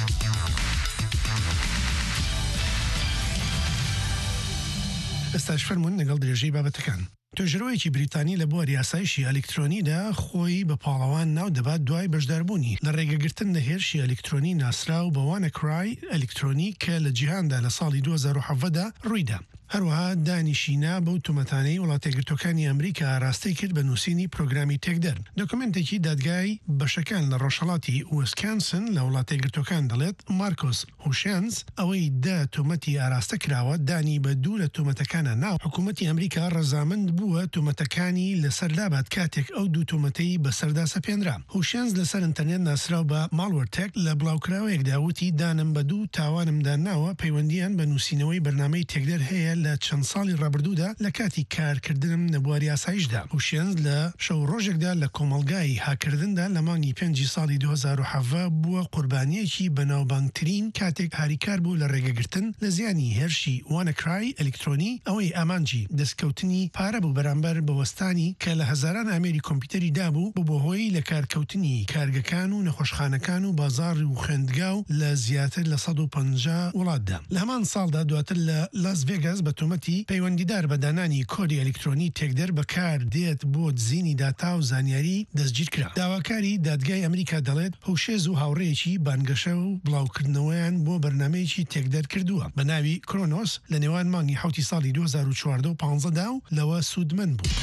ئێستاش فەرمونون لەگەڵ درێژەی بابەتەکان. توێژەرەوەیەکی بریتانی لە بۆ ریاسایشی ئەلکترۆنیدا خۆی بە پاڵەوان ناو دەبات دوای بەشداربوونی لە ڕێگەگرتن لە هێرشی ئەلکترۆنی ناسرا و بەوانە کرای ئەلکترۆنی کە لە جیهاندا لە ساڵی دوو هەزار و حەڤدە ڕوویدا. هەروەها دانیشینا بەو تومەتانەی وڵاتێگرتوەکانی ئەمریکا ئاراستەی کرد بە نووسینی پرۆگرامی تێکدەر. دۆکومنتێکی دادگای بەشەکان لە ڕۆژهەڵاتی ویسکانسن لە وڵاتێگرتوەکان دەڵێت مارکۆس هوشێنز ئەوەی دا تومەتی ئاراستە کراوە دانی بە دوو لە تومەتەکانە ناو حکوومەتی ئەمریکا ڕەزامەند بووە تومەتەکانی لەسەر دابات کاتێک ئەو دوو تومەتەی بەسەردا سەپێنرا. هوشێنز لەسەر ئینتەرنێت ناسراو بە ماڵوەرتێک لە بڵاوکراوەیەکدا وتی دانم بە دوو تاوانمدا ناوە پەیوەندیان بە نووسینەوەی بەرنامەی تێکدەر هەیە لە چەند ساڵی ڕابردوودا لە کاتی کارکردنم نەبواری یاسایشدا. هوشێنز لە شەو ڕۆژێکدا لە کۆمەڵگای هاکردندا لە مانگی پێنجی ساڵی دوو هەزار و حەڤە بووە قوربانیەکی بەناوبانگترین کاتێک هاریکار بوو لە ڕێگەگرتن لە زیانی هێرشی وانەکرای ئەلکترۆنی ئەوەی ئامانجی دەستکەوتنی پارە بوو بەرامبەر بەوەستانی کە لە هەزاران ئامێری کۆمپیوتەری دابوو بۆ بۆهۆی لە کارکەوتنی کارگەکان و نەخۆشخانەکان و بازار و خوێندگا و لە زیاتر لە سەد و پەنجا وڵاتدا. لە هەمان ساڵدا دواتر لە لاس ڤێگاس بە تومەتی پەیوەندیدار بە دانانی کۆدی ئەلکترۆنی تێکدەر بەکار دێت بۆ دزینی داتا و زانیاری دەستگیر کرا. داواکاری دادگای ئەمریکا دەڵێت هەوشێز و هاوڕێیەکی بانگەشە و بڵاوکردنەوەیان بۆ بەرنمەیەکی تێکدەر کردووە بە ناوی کرۆنۆس لە نێوان مانگی حوتی ساڵی دوو هەزار و چواردە و پانزەدا و لەوە سوودمەند بوو.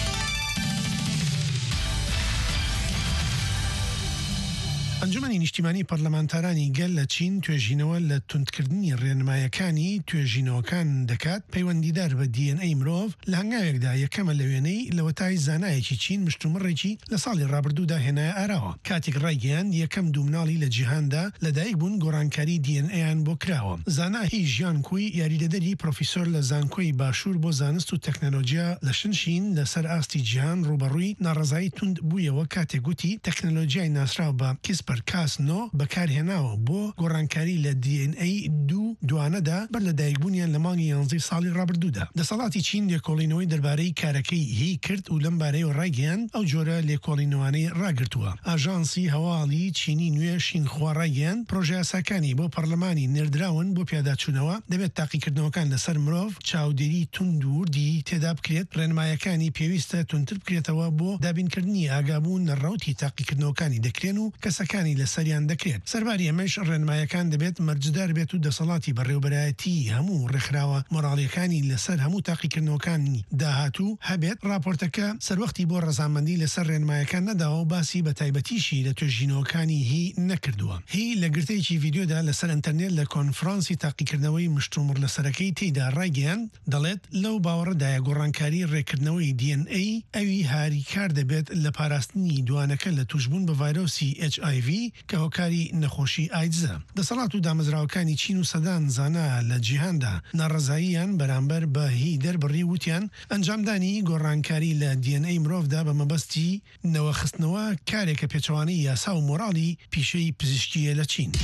ئەنجومەنی نیشتیمانی پەرلەمانتارانی گەل لە چین توێژینەوە لە توندکردنی ڕێنمایەکانی توێژینەوەکان دەکات پەیوەندیدار بە دی ئەن ئەی مرۆڤ لە هەنگاوێکدا یەکەمە لە وێنەی لەوەتای زانایەکی چین مشتومڕێکی لە ساڵی ڕابردوودا هێنایە ئاراوە. کاتێک ڕایگەیان یەکەم دوو مناڵی لە جیهاندا لەدایک بوون گۆڕانکاری دی ئەن ئەیان بۆ کراوە. زانا هی ژیانکوی یاریدەدەری پرۆفیسۆر لە زانکۆی باشوور بۆ زانست و تەکنەلۆژیا لە شنشین لەسەر ئاستی جیهان ڕوبەڕووی ناڕەزایی توند بوویەوە کاتێک گوتی تەکنەلۆژیای ناسراو بە کیسپەر کریسپر کاس نۆ بەکارهێناوە بۆ گۆڕانکاری لە دی ئێن ئەی دوو دوانەدا بەر لە دایکبوونیان لە مانگی یانزەی ساڵی ڕابردوودا. دەسەڵاتی چین لێکۆڵینەوەی دەربارەی کارەکەی هی کرد و لەم بارەیەوە ڕایگەیاند ئەو جۆرە لێکۆڵینەوانەی ڕاگرتووە. ئاژانسی هەواڵی چینی نوێ شینخوا ڕایگەیاند پرۆژە یاساکانی بۆ پەرلەمانی نێردراون بۆ پیاداچوونەوە دەبێت تاقیکردنەوەکان لەسەر مرۆڤ چاودێری تونند و وردی تێدا بکرێت، ڕێنمایەکانی پێویستە تونتر بکرێتەوە بۆ دابینکردنی ئاگابوون نەڕەوتی تاقیکردنەوەکانی دەکرێن و کەسەکانی لەسەریان دەکرێت. سەرباری ئەمەش ڕێنمایەکان دەبێت مەرجدار بێت و دەسەڵاتی بەڕێوەبەرایەتی هەموو ڕێکخراوە مۆراڵیەکانی لەسەر هەموو تاقیکردنەوەکانی داهاتوو هەبێت. راپۆرتەکە سەروەختی بۆ ڕەزامەندی لەسەر ڕێنمایەکان نەداوە و باسی بە تایبەتیشی لە توێژینەوەکانی هی نەکردووە. هی لە گرتەیەکی ڤیدیۆدا لەسەر ئینتەرنێت لە کۆنفرانسی تاقیکردنەوەی مشتومڕ لەسەرەکەی تێیدا ڕایگەیاند دەڵێت لەو باوەڕەدایە گۆڕانکاری ڕێکردنەوەی دی ئێن ئەی ئەوی هاریکار دەبێت لە پاراستنی دوانەکە لە توشبوون بە ڤایرۆسی ئەچ ئای ڤی کە هۆکاری نەخۆشی ئایدزە. دەسەڵات و دامەزراوەکانی چین و سەدان زانا لە جیهاندا ناڕەزاییان بەرامبەر بە هی دەربڕی وتیان ئەنجامدانی گۆڕانکاری لە دی ئێن ئەی مرۆڤدا بە مەبەستی نەوەخستنەوە کارێکە پێچەوانەی یاسا و مۆراڵی پیشەی پزیشکیە لە چین.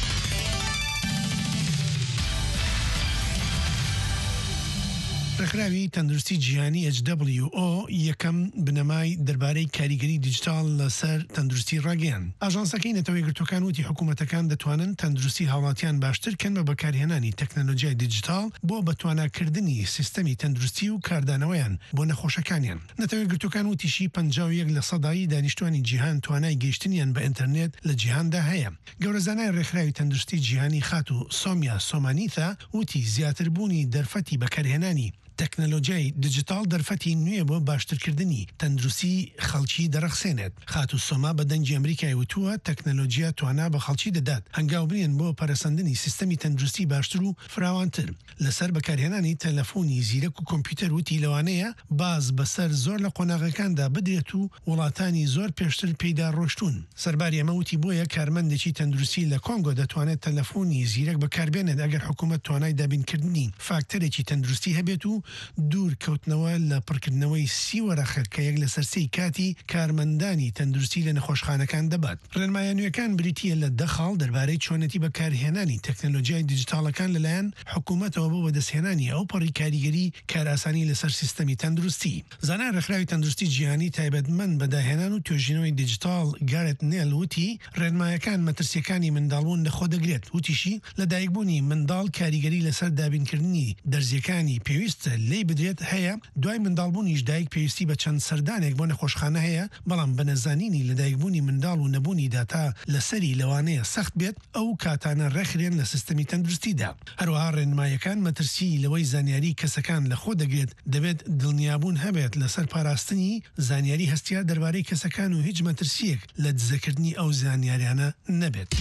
ڕێکخراوی تەندروستی جیهانی ئەچ دەبلیو ئۆ یەکەم بنەمای دەربارەی کاریگەری دیجیتال لەسەر تەندروستی ڕاگەیاند. ئاژانسەکەی نەتەوەی گرتوەکان وتی حکوومەتەکان دەتوانن تەندروستی هاوڵاتیان باشترکەن بە بەکارهێنانی تەکنەلۆژیای دیجیتال بۆ بەتواناکردنی سیستەمی تەندروستی و کاردانەوەیان بۆ نەخۆشەکانیان. نەتەوەی گرتوەکان وتیشی پەنجا و یەک لە سەدایی دانیشتوانی جیهان توانای گەیشتنیان بە ئینتەرنێت لە جیهاندا هەیە. گەورەزانای ڕێکخراوی تەندروستی جیهانی خات و سۆمیا سۆمانیتا وتی زیاتربوونی دەرفەتی بەکارهێنانی تەکنەلۆژیای دیجیتال دەرفەتی نوێ بۆ باشترکردنی تەندروستی خەڵکی دەرەخسێنێت. خات و سۆما بە دەنگی ئەمریکای وتووە تەکنەلۆژیا توانا بە خەڵکی دەدات هەنگاوبرێن بۆ پەرەسەندنی سیستەمی تەندروستی باشتر و فراوانتر. لەسەر بەکارهێنانی تەلەفۆنی زیرەک و کۆمپیوتەر وتی لەوانەیە باز بەسەر زۆر لە قۆناغەکاندا بدرێت و وڵاتانی زۆر پێشتر پێیدا ڕۆشتون. سەرباری ئەمە وتی بۆیە کارمەندێکی تەندروستی لە کۆنگۆ دەتوانێت تەلەفۆنی زیرەک بەکاربێنێت ئەگەر حکوومەت توانای دابینکردنی فاکتەرێکی تەندروستی هەبێت و دوور کەوتنەوە لە پڕکردنەوەی سیوەرە خەرکەیەک لە سەرسەی کاتی کارمەندانی تەندروستی لە نەخۆشخانەکان دەبات. ڕێنمایانویەکان بریتیە لە دەخاڵ دەربارەی چۆنەتی بەکارهێنانی تەکنەلۆژیای دیجیتالەکان لەلایەن حکوومەتەوە بۆ بەدەستهێنانی ئەو پەڕی کاریگەری کاراسانی لەسەر سیستەمی تەندروستی. زانای ڕێکخراوی تەندروستی جیهانی تایبەتمەند بەداهێنان و توێژینەوەی دیجیتال گارێت نێل وتی ڕێنمایەکان مەترسیەکانی منداڵبوون لەخۆ دەگرێت. وتیشی لە دایکبوونی منداڵ کاریگەری لەسەر دابینکردنی دەرزیەکانی پێویستە لێی بدرێت هەیە. دوای منداڵبوونیش دایک پێویستی بە چەند سەردانێک بۆ نەخۆشخانە هەیە، بەڵام بە نەزانینی لە دایکبوونی منداڵ و نەبوونی داتا لەسەری لەوانەیە سەخت بێت ئەو کاتانە ڕێکخرێن لە سیستەمی تەندروستیدا. هەروەها ڕێنمایەکان مەترسی لەوەی زانیاری کەسەکان لەخۆ دەگرێت دەبێت دڵنیابوون هەبێت لەسەر پاراستنی زانیاری هەستیا دەربارەی کەسەکان و هیچ مەترسیەک لە دزەکردنی ئەو زانیاریانە نەبێت.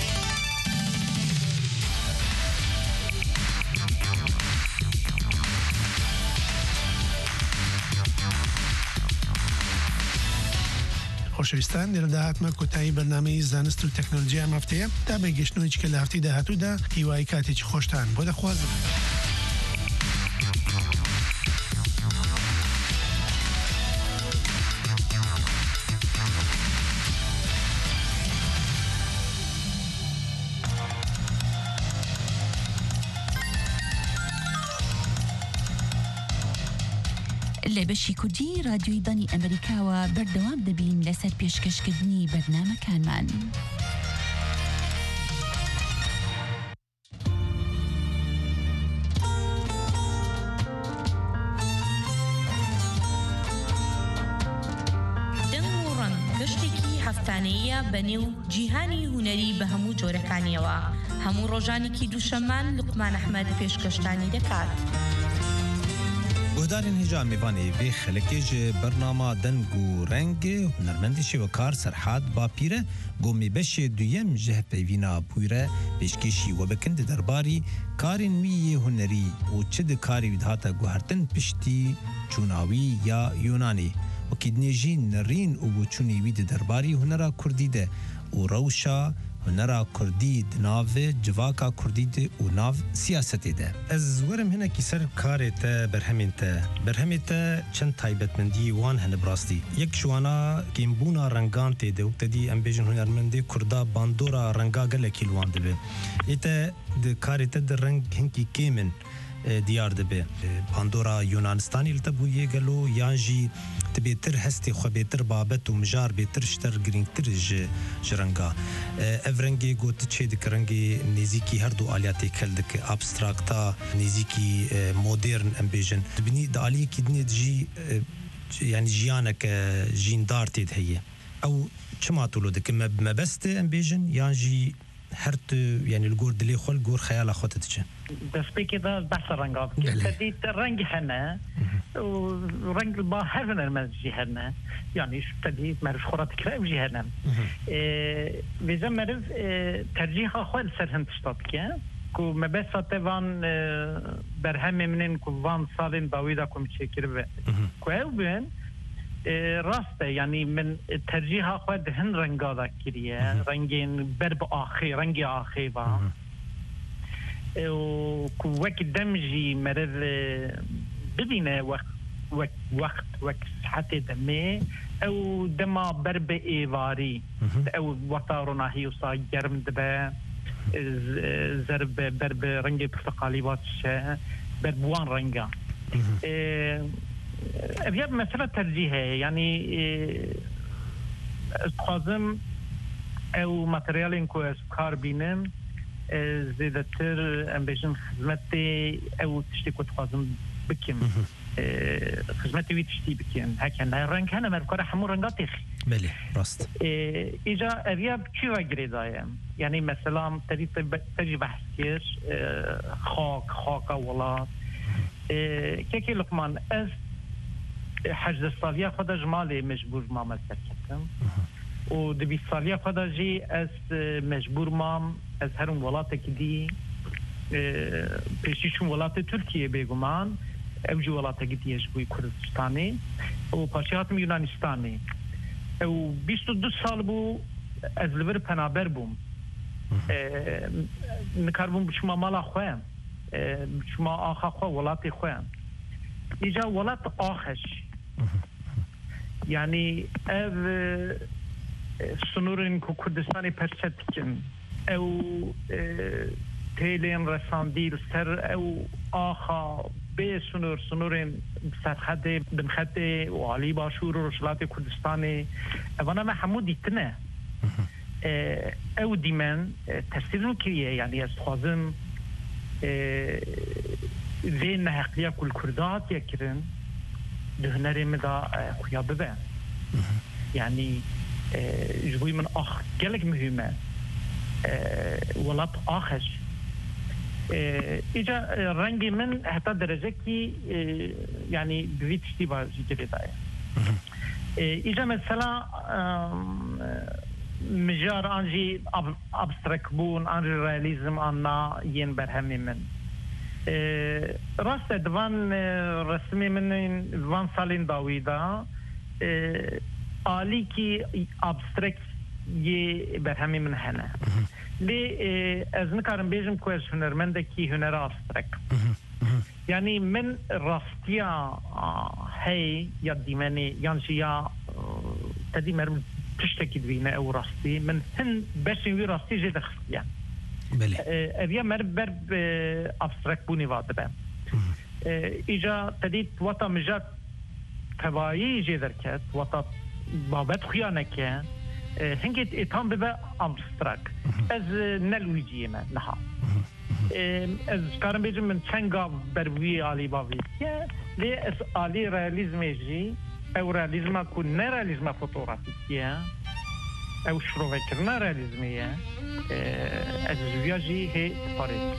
خۆشەویستان لێرەدا هاتمە کۆتایی بەرنامەی زانست و تەکنۆلۆژیا ئەم هەفتەیە تا بەگەشتنەوەی کە لە هەفتەی داهاتوودا هیوای کاتێکی خۆشتان بۆ دەخوازم. لە بەشی کوردی رادیۆی دانی ئەمریکاوە بەردەوام دەبین لەسەر پێشکەشکردنی بەرنامەکانمان. دەنگ و ڕەنگ گەشتێکی هەفتانەیە بەنێو جیهانی هونەری بە هەموو جۆرەکانیەوە. هەموو ڕۆژانێکی دووشەمان لوقمان ئەحمەد پێشکەشتانی دەکات. گهدارên hêja mêvanê vê xelekê ji bernama deng û rengê hunermendê şêwekar Serhat Bapîr e gomê beşê duyem ji hevpeyvîna bûyre pêşkêşî webekin di derbarî karên wî yê hunerî û çi di karê wî dihata guhertin piştî çûnawî ya Yunanî. Wekî dinê jî nirîn û boçûnê wî di derbarî hunera Kurdî de û rewşa هنرا کردی ناو جواکا کردی ده و ناو سیاست ده از ورم هنه کی سر کارت برهمت برهمت چند تایبتمندی وان هن براستی یک شوانا کیمبونا رنگان ته ده وقتی ام بیژن هنرمندی کردا باندورا رنگا گله کیلوان ده ایت د کارت د رنگ هنکی کیمن دیار دبه باندورا یونانستانی لتبو یه گلو یانجی تبیتر هستی خو بیتر بابت و مجار بیتر شتر گرینگتر جرنگا افرنگی گوت چه دکرنگی نزیکی هر دو آلیاتی کلدک ابستراکتا نزیکی مدرن امبیژن تبنی دالی کی دنی جی یعنی جیانک جیندار تید هیه او چما طولو دک مبست امبیژن یانجی هر تو يعني الجور دلي خل جور خيال أخوته تجن. بس بكذا بحث الرنجات. كدي الرنج هنا ورنج البا هذا المزج هنا يعني كدي معرف خرات كلام جي هنا. بيزا معرف ترجيح أخوال سرهم تشتاتك كو مبسط تبان برهم منين كو فان صالين باويدا كم تشكر به. كويو بين راسته يعني من ترجيح خود هن رنگا ذكريه رنگين برب آخي رنگي آخي با و وقت دمجي مرض ببينه وقت وقت وقت وقت حتى دمي او دما برب ايواري او وطارنا هي وصا جرم دبا زرب برب رنگي برتقالي باتشه برب وان رنگا أبيات مسألة ترجيحية يعني خازم أو ماتريالين كو أسكار بينم زيادتر أمبيجن خدمتي أو تشتي كو تخازم بكم خدمتي وي تشتي بكم هكذا رنگ هنا مركورة حمو رنگات إخي بله راست إجا أبيات شو أجريدايا يعني مثلا تري تري بحث كير خاك خاكا ولا كيكي لقمان أس حجز الصالية خدا جمالي مجبور ما مسكتم و دبي الصالية خدا جي أس مجبور ما أس هرم ولاته كدي بيشيشون ولاته تركيا بيقومان أو جي ولاته كدي يجبوي كردستاني و باشياتم يونانستاني و بيستو دو سال بو أز لبر پنابر بوم نكاربون بشما مالا خوام بشما آخا خوا ولاتي خوام إجا ولات آخش يعني اف سنورين كو كردستاني پرچتكن او تيلين رسانديل سر او آخا بي سنور سنورين سرخده بنخده وعلي باشور و رشلات كردستاني اوانا ما حمو ديتنه او ديمن ترسيزن كريه يعني استخوازم زين نحقية كل كردات يكرن دهنري مدى خويا ببا يعني جبوي من أخ قلق مهمة ولات آخش إجا رنجي من حتى درجة كي يعني بفيت اشتباه جدري دايا إجا مثلا مجار أنجي أبستركبون أنجي رياليزم أنا ين برهمي من راست دوان رسمي من دوان سالين داويدا آلي كي أبستركت يه برهمي من هنا لي از نكارم بيجم كويس هنرمنده كي هنر أبستركت يعني من راستيا هي يا ديماني يانشي يا تدي مرم تشتكي دوينة أو راستي من هن باشين وي راستي جي دخصيا بله أبيا مرب برب أبستركت بوني وادبه إجا تديت وطا مجات تبايي جي دركت وطا بابت خيانة كان هنجت إتام ببا أبستركت از نلوي جيما نها از كارم بيجم من چنگا بروي آلي باويتيا لي از آلي رياليزم جي او رياليزم كو نرياليزم فوتوغرافيكيا او شروفكرنا رياليزمية از زوياجي هي باريس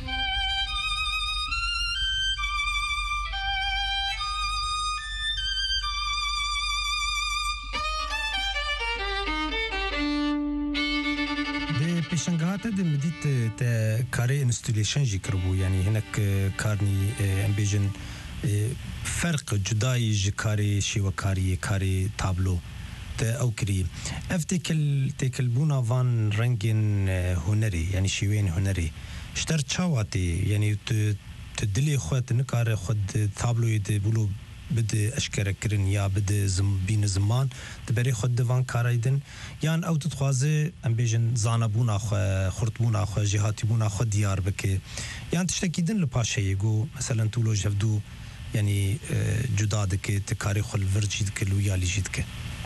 پیشنگاهات د مدیت ته کاری انستلیشن ذکر بو یعنی هناك کارنی امبیژن فرق جدای ج کاری شیوه کاری کاری تابلو أو كري أفتكل تكلبونا فان رنجين هنري يعني شيوين هنري اشترت شواتي يعني تدلي خوات نكار خد ثابلو يدبلو بده أشكر كرن يا بده زم بين زمان تبري خد دفان كارايدن يعني أو تتخوازي أم بيجن زانبونا خو خرطبونا خو جهاتيبونا خو ديار بك يعني تشتكيدن لباشا يقو مثلا تولو جفدو يعني جدادك تكاري خو الفرجي دك ويا اللي جيدك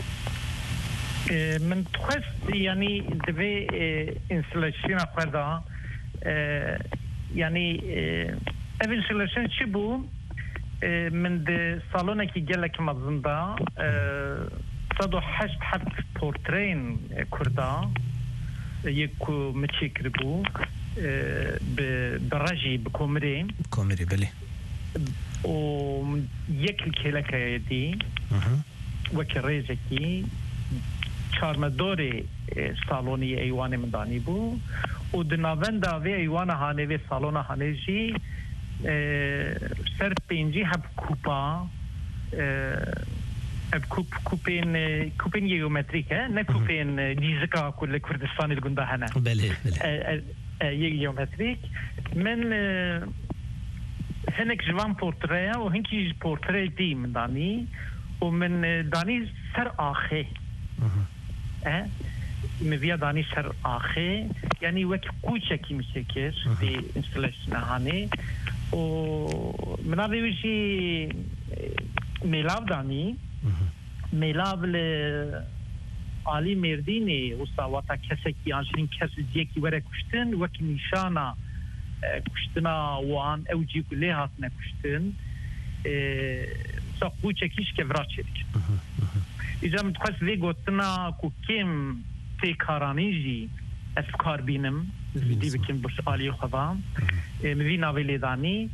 من تخص يعني دبي انسلاشين أخذها يعني انسلاشين شبو من د صالونه کې جلک مزنده صدو حشت حد پورترین کردا یک مچیکر بو برجی بکومری کومری بله و یک کلکه دی وک ریزکی چارمدور صالونی ایوان مدانی بو و دناوند و ایوان هانه و صالونه هانه جی سر پنجی هب کوپا هب کوپ کوپین کوپین جیومتریک ہے نه کوپین دیزکا کل کردستان الگنده هنه بله بله جیومتریک من هنک جوان پورتریا و هنکی پورتری دی من دانی و من دانی سر آخه اه مبيا داني سر آخه يعني وك كوچه كي مسكر في انستلاشن هاني و منابي وشي ميلاف داني ميلاف ل عالي مرديني وصاواتا كسكي انشين كس ديكي ورا كشتن وك نشانا كشتنا وان اوجي كلها هاتنا كشتن سا كوچه كيش كفراتشيك اذا متخصص لي قلتنا كو كيم في كارانيجي افكار بينم دي بكم بس علي خضام مدينه وليداني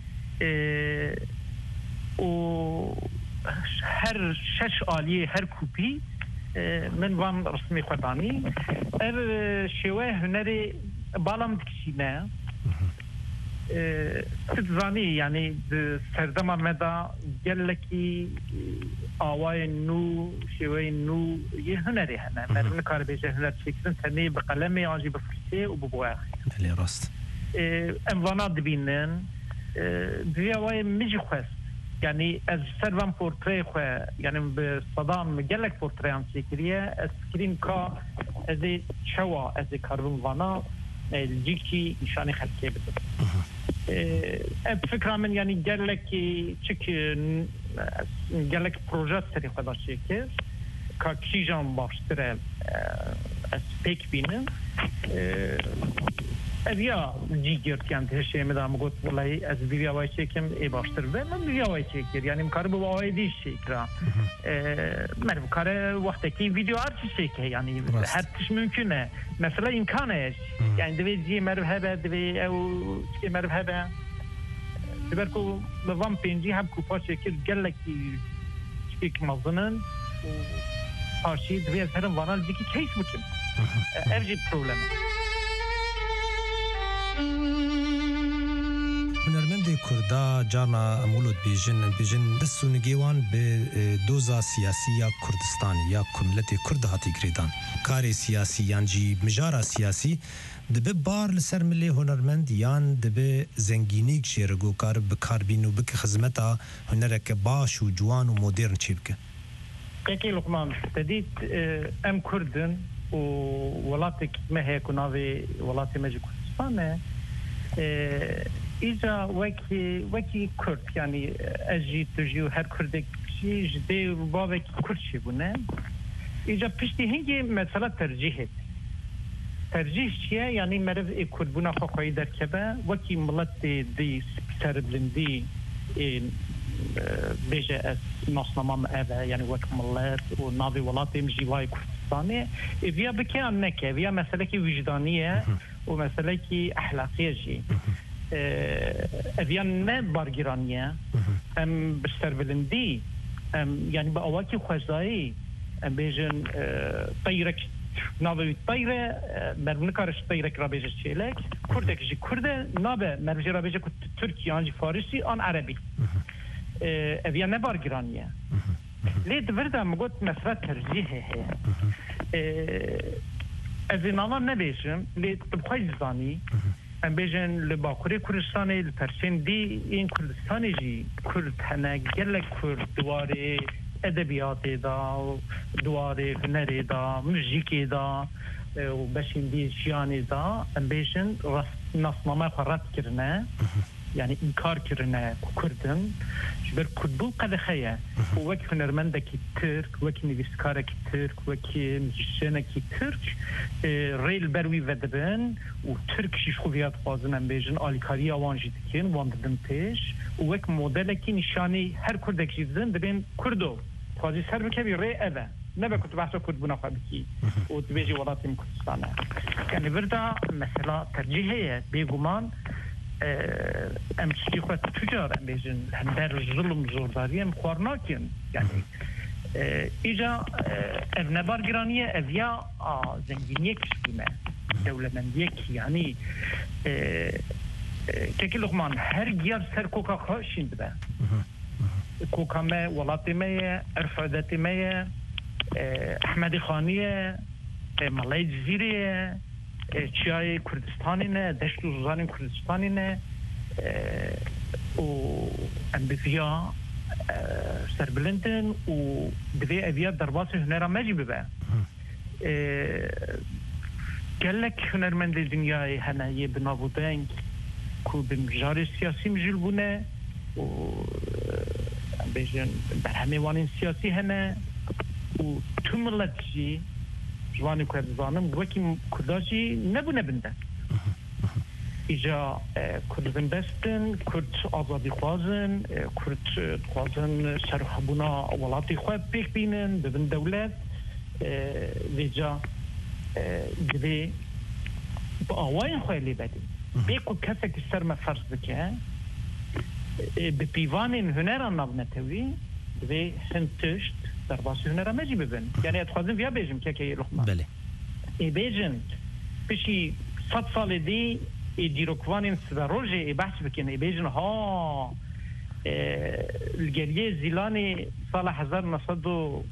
و هر شش علي هر كوبي من وان رسمي خداني ار شويه هنري بالام تكسينا تزاني يعني سردما مدى جلكي آوای نو شوی نو یه هنری هنه من کار بیشه هنر فکرن تنی بقلم آنجی بفرسه و ببواه بله راست اموانات دبینن بیاوای میجی خواست يعني از سرم پورتری خو يعني بصدام جلك پورتری هم سكريه اسكرين كا از شوا از كاربون وانا الجيكي نشاني خلكي بده فكره من يعني جلك تشك جلك بروجكت سري خدا شكل كا كيجان باشتر از بيك بينن أبيا جيجر كانت هالشيء مدام قلت والله از بيا واي شيكم إيه باشتر به من بيا واي شيكر يعني مكارب واي دي شيكرا من مكاره وقت كي فيديو عرض شيك يعني حتىش ممكنه مثلا إمكانه يعني دبي جي مرحبا دبي أو شيء مرحبا تباركو نظام بينجي هم كوبا شكل قال لك شيك مظنن وهالشيء دبي أثرن وانا ديكي كيس ممكن أرجي بروبلم هنرمند کردا جانا امولود بیجن بیجن دستونگیوان به دوزا سیاسی یا کردستان یا کملت کرد هاتی گریدان کاری سیاسی یانجی مجارا سیاسی دبه بار لسر ملی هنرمند یان دبه زنگینیک جیرگو کار بکاربین و بک خدمتا هنرک باش و جوان و مدرن چی بکه كي لقمان تديت ام كردن وولاتك ما هي كنافي ولاتي ماجي كردستان إذا وكي وكي كرد يعني أجي تجيو هر كردك شيء جدي وبابك كرد شيء بنا إذا بشتي هنجي مثلا ترجيحات ترجيح شيء يعني مرف كرد بنا خاقي در كبا وكي ملت دي سربلندي بيجا نصنمام أبا يعني وك ملت ونافي ولاتي مجيواي كردستاني إذا بكي عنك إذا مسألة وجدانية ومسألة أخلاقية جي أبيان ما بارجرانية أم بستربلندي أم يعني بأواكي خوزاي أم بيجن طيرك نابي طيرة مرنكارش طيرك رابيجة شيلك كردك جي كردة نابي مرجي رابيجة كنت تركي أنجي فارسي أن عربي أبيان ما بارجرانية ليت بردا مقول مسألة ترجيح هي أزينانا نبيشم ليت بخوي زاني أم بيجن لباكوري كردستاني البرسين دي إن كردستاني جي كرد هنا جل كرد دواري أدبياتي دا دواري هنري دا موسيقي دا وبشين دي جياني دا أم بيجن نصنما خرات كرنا يعني إنكار كرنا كردن جبر كردو قد خيا وك هنرمندكي ترك وك نيفسكاركي ترك وك مجشنكي ترك ريل بروي ودبن وترك شي خوفيات خوازن ام بيجن اليكاريا وانجي دكين وانددن بيش وك موديلكي نشاني هر كردك جيزن دبن كردو خوازي سر بكبي ري اذا نبا كنت بحث كرد بنا خابكي وتبيجي ولاتي مكردستان يعني بردا مثلا ترجيحية بيقومان ام شيخوة تجار ام بيجن هندر الظلم زوردارية مخوارناكين يعني ايجا اف نبار جرانية اف يا زنجينية كشبونه دولة منديك يعني كيكي لغمان هر جيار سر كوكا خاشين دبا كوكا ما ولاتي ما ارفادتي ما احمدي خانية ملاي جزيرية چیای کردستانی نه دشت و زوزان کردستانی نه و ام بفیا سربلندن و بذي ابيا درباس هنرا ماجي ببا قال لك هنرمند الدنيا هنا يبنابودين كو بمجاري سياسي مجلبونه و ام بيجن برهمي وانين سياسي هنا و تملت جي جوانی کردستانم وکی کرداشی نبونه بنده ایجا کرد بندستن کرد آزادی خوازن کرد خوازن سرخبونا ولاتی خواب پیک بینن ببن دولت ویجا دوی با آواین خواه لی بدیم بیکو کسی که سرم فرض بکه به پیوان هنران نبنتوی دوی هنتشت در باسی هنر مجی ببین یعنی اتخوازم بیا بیجم که که لخما بله ای بیجن پیشی صد سال دی ای دیروکوان سدروجه ای بحث بکن ای بیجن ها الگریه زیلانی سال هزار و نهصد و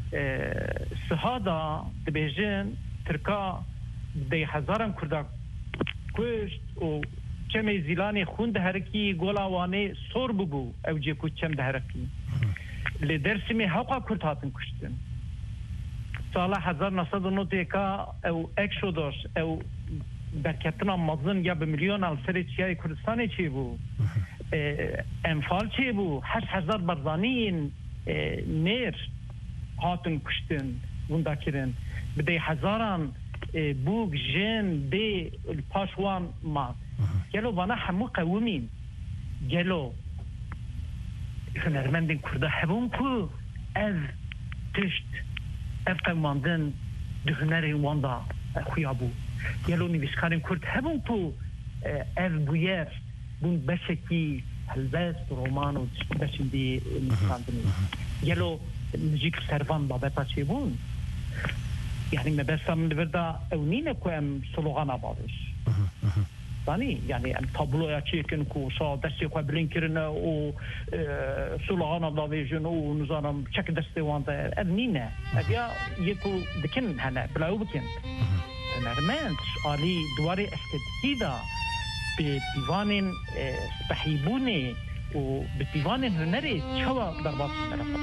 سهادا دی بیجن ترکا دی هزارم کرده کشت و چمی زیلانی خون دهرکی گولاوانه سور ببو او جه کچ چم دهرکی لدرسمي حقا كرت هاتن كشتن صالح هزار نصد نوتيكا او اكشودوس او بركتنا مظن يا بمليون الفري تشاي كردستاني چي بو انفال چي بو حش هزار برزانيين نير هاتن كشتن ونداكرن بدي هزاران بوك جن دي الباشوان مات قالوا بانا حمو قومين قالوا هنرمندین کرده هبون کو از تشت از قماندن دهنری واندا خیابو یلو نویسکارین کرد هبون کو از بویر بون بشکی هلبست رومان و بشندی نویسکاندنی یلو نجیک سروان بابتا چی بون یعنی مبستا من بردا اونینه که ام سلوغان آبادش ثاني يعني الطابلو يا تشيكن كو صا دستي خو بلينكرنا و سلوغانا دافيجن و نزانم تشك دستي وانتا ابنينا ابيا يكو دكن هنا بلاو بكن نرمانت علي دواري استدكيدا بديوان استحيبوني و بديوان هنري تشوا ضربات الطرف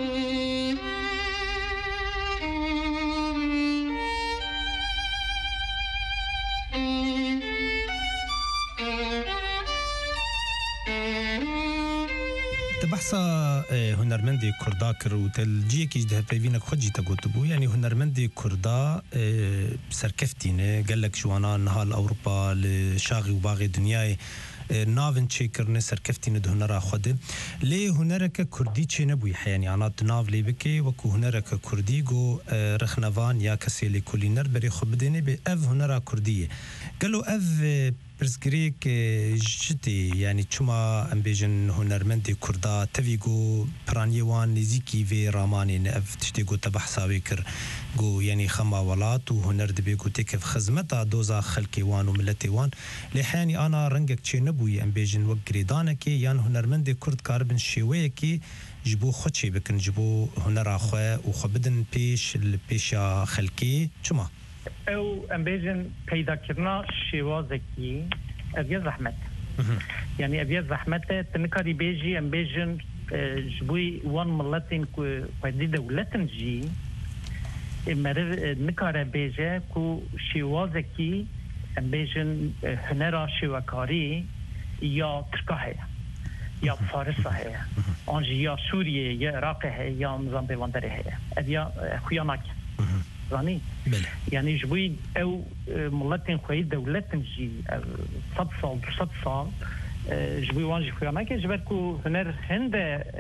بحثا هنرمندی کردا کرد تلجیه که ده پیوینک خودی تا گفت بو یعنی هنرمندی کردا سرکفتینه گلک جوانا نهال اروپا لشاغی و باغی دنیای ناون چه کرنه سرکفتینه ده هنر خود لی هنرک کردی چه نبوی یعنی آنها ناو لی بکی و که هنرک کردی گو رخنوان یا کسی لی کلینر بری خود بدینه به اف هنر کردیه قالوا اف برسكريك جتي يعني شما ام بيجن هنرمندي كردا تفيغو برانيوان نزيكي في راماني نف تشتيغو تبحثاوي كر جو يعني خما ولات وهنر دبيغو تكف خزمتا دوزا خلقي وان وملتي وان لحاني انا رنجك تشي نبوي ام بيجن وقريدانكي يعني هنرمندي كرد كاربن شيويكي جبو خود چی بکن جبو هنر آخواه و خو بدن پیش پیش خلکی چما؟ او امبیجن پیدا کردن شوازکی ابیا زحمت یعنی ابیا زحمت تنکاری بیجی امبیجن جبوی وان ملتین کو پدی دولتن جی مرر نکاره بیجه کو شوازکی امبیجن هنر شوکاری یا ترکه یا فارس ہے آنجی یا سوریه یا عراق ہے یا نظام پیوندری ہے ابیا خویاناک زانی یعنی جبوی او ملتین خوی دولتن جی صد سال دو صد سال جبوی وانجی خویاناک جبر کو هنر هند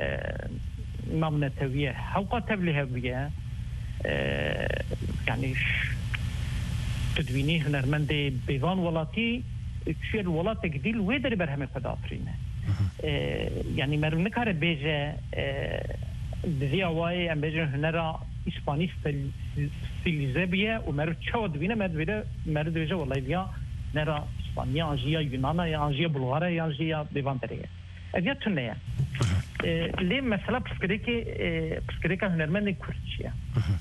ممنتویه حوقا تبلیه بیه يعني تدويني هنرمند بيوان ولاتي كثير الولات جديد ويدري برهم قداترينه يعني مرو نكار بيجا دزي اواي ام بيجا هنرا اسباني ستيليزابيه ومرو تشو دوينه مرو مرو بيجا والله بيا نرا اسبانيا انجيا يونانا انجيا بلغارا انجيا بيفانتريه ابيا تنيا ليه مثلا بسكريكي بسكريكا هنرمند كورتشيا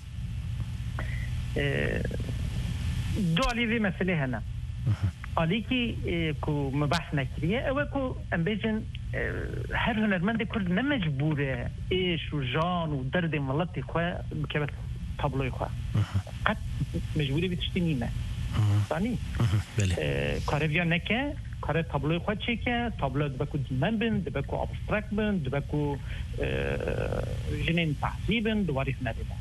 دو علي في مسألة هنا عليكي كو مباحث نكرية أو كو أمبيجن هر هنرمند كل نمجبورة إيش وجان ودرد ملتي خواه بكبت طابلوي خواه قد مجبورة بتشتينينا ثاني كاربيا نكا كاره طابلوي خواه چه که طابلو دبكو ديمان بن دبكو أبستراك بن دبكو جنين تحصيبن دواري هنرده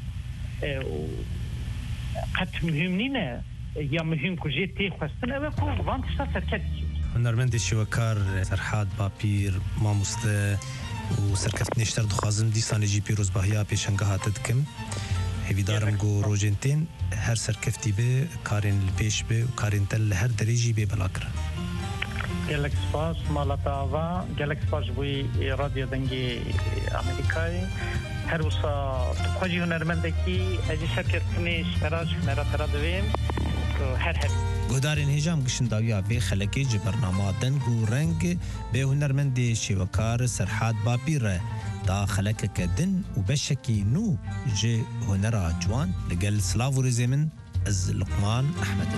قد مهم نینه یا مهم کجی تی خواستن اوه کو وانتشتا سرکت هنرمند شوکار سرحاد باپیر ماموسته و سرکت نشتر دخوازم دیسان جی پیروز باهیا پیشنگه هاته دکم هیویدارم گو روجنتین هر سرکفتی به کارین پیش به و کارین تل هر دریجی به بلا کرن گلک سپاس مالتا آوا گلک سپاس بوی رادیو دنگی امریکایی هر وسا تخواجی هنرمنده کی اجی شرکت کنیش تراج هنرا ترا دویم هر هر گودارین هجام گشن داویا به خلکی جی برنامه دنگ و رنگ به هنرمند شوکار سرحاد باپیر دا خلک کدن و بشکی نو جی هنرا جوان لگل سلاو رزمن از لقمان احمد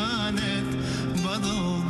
جانت بدل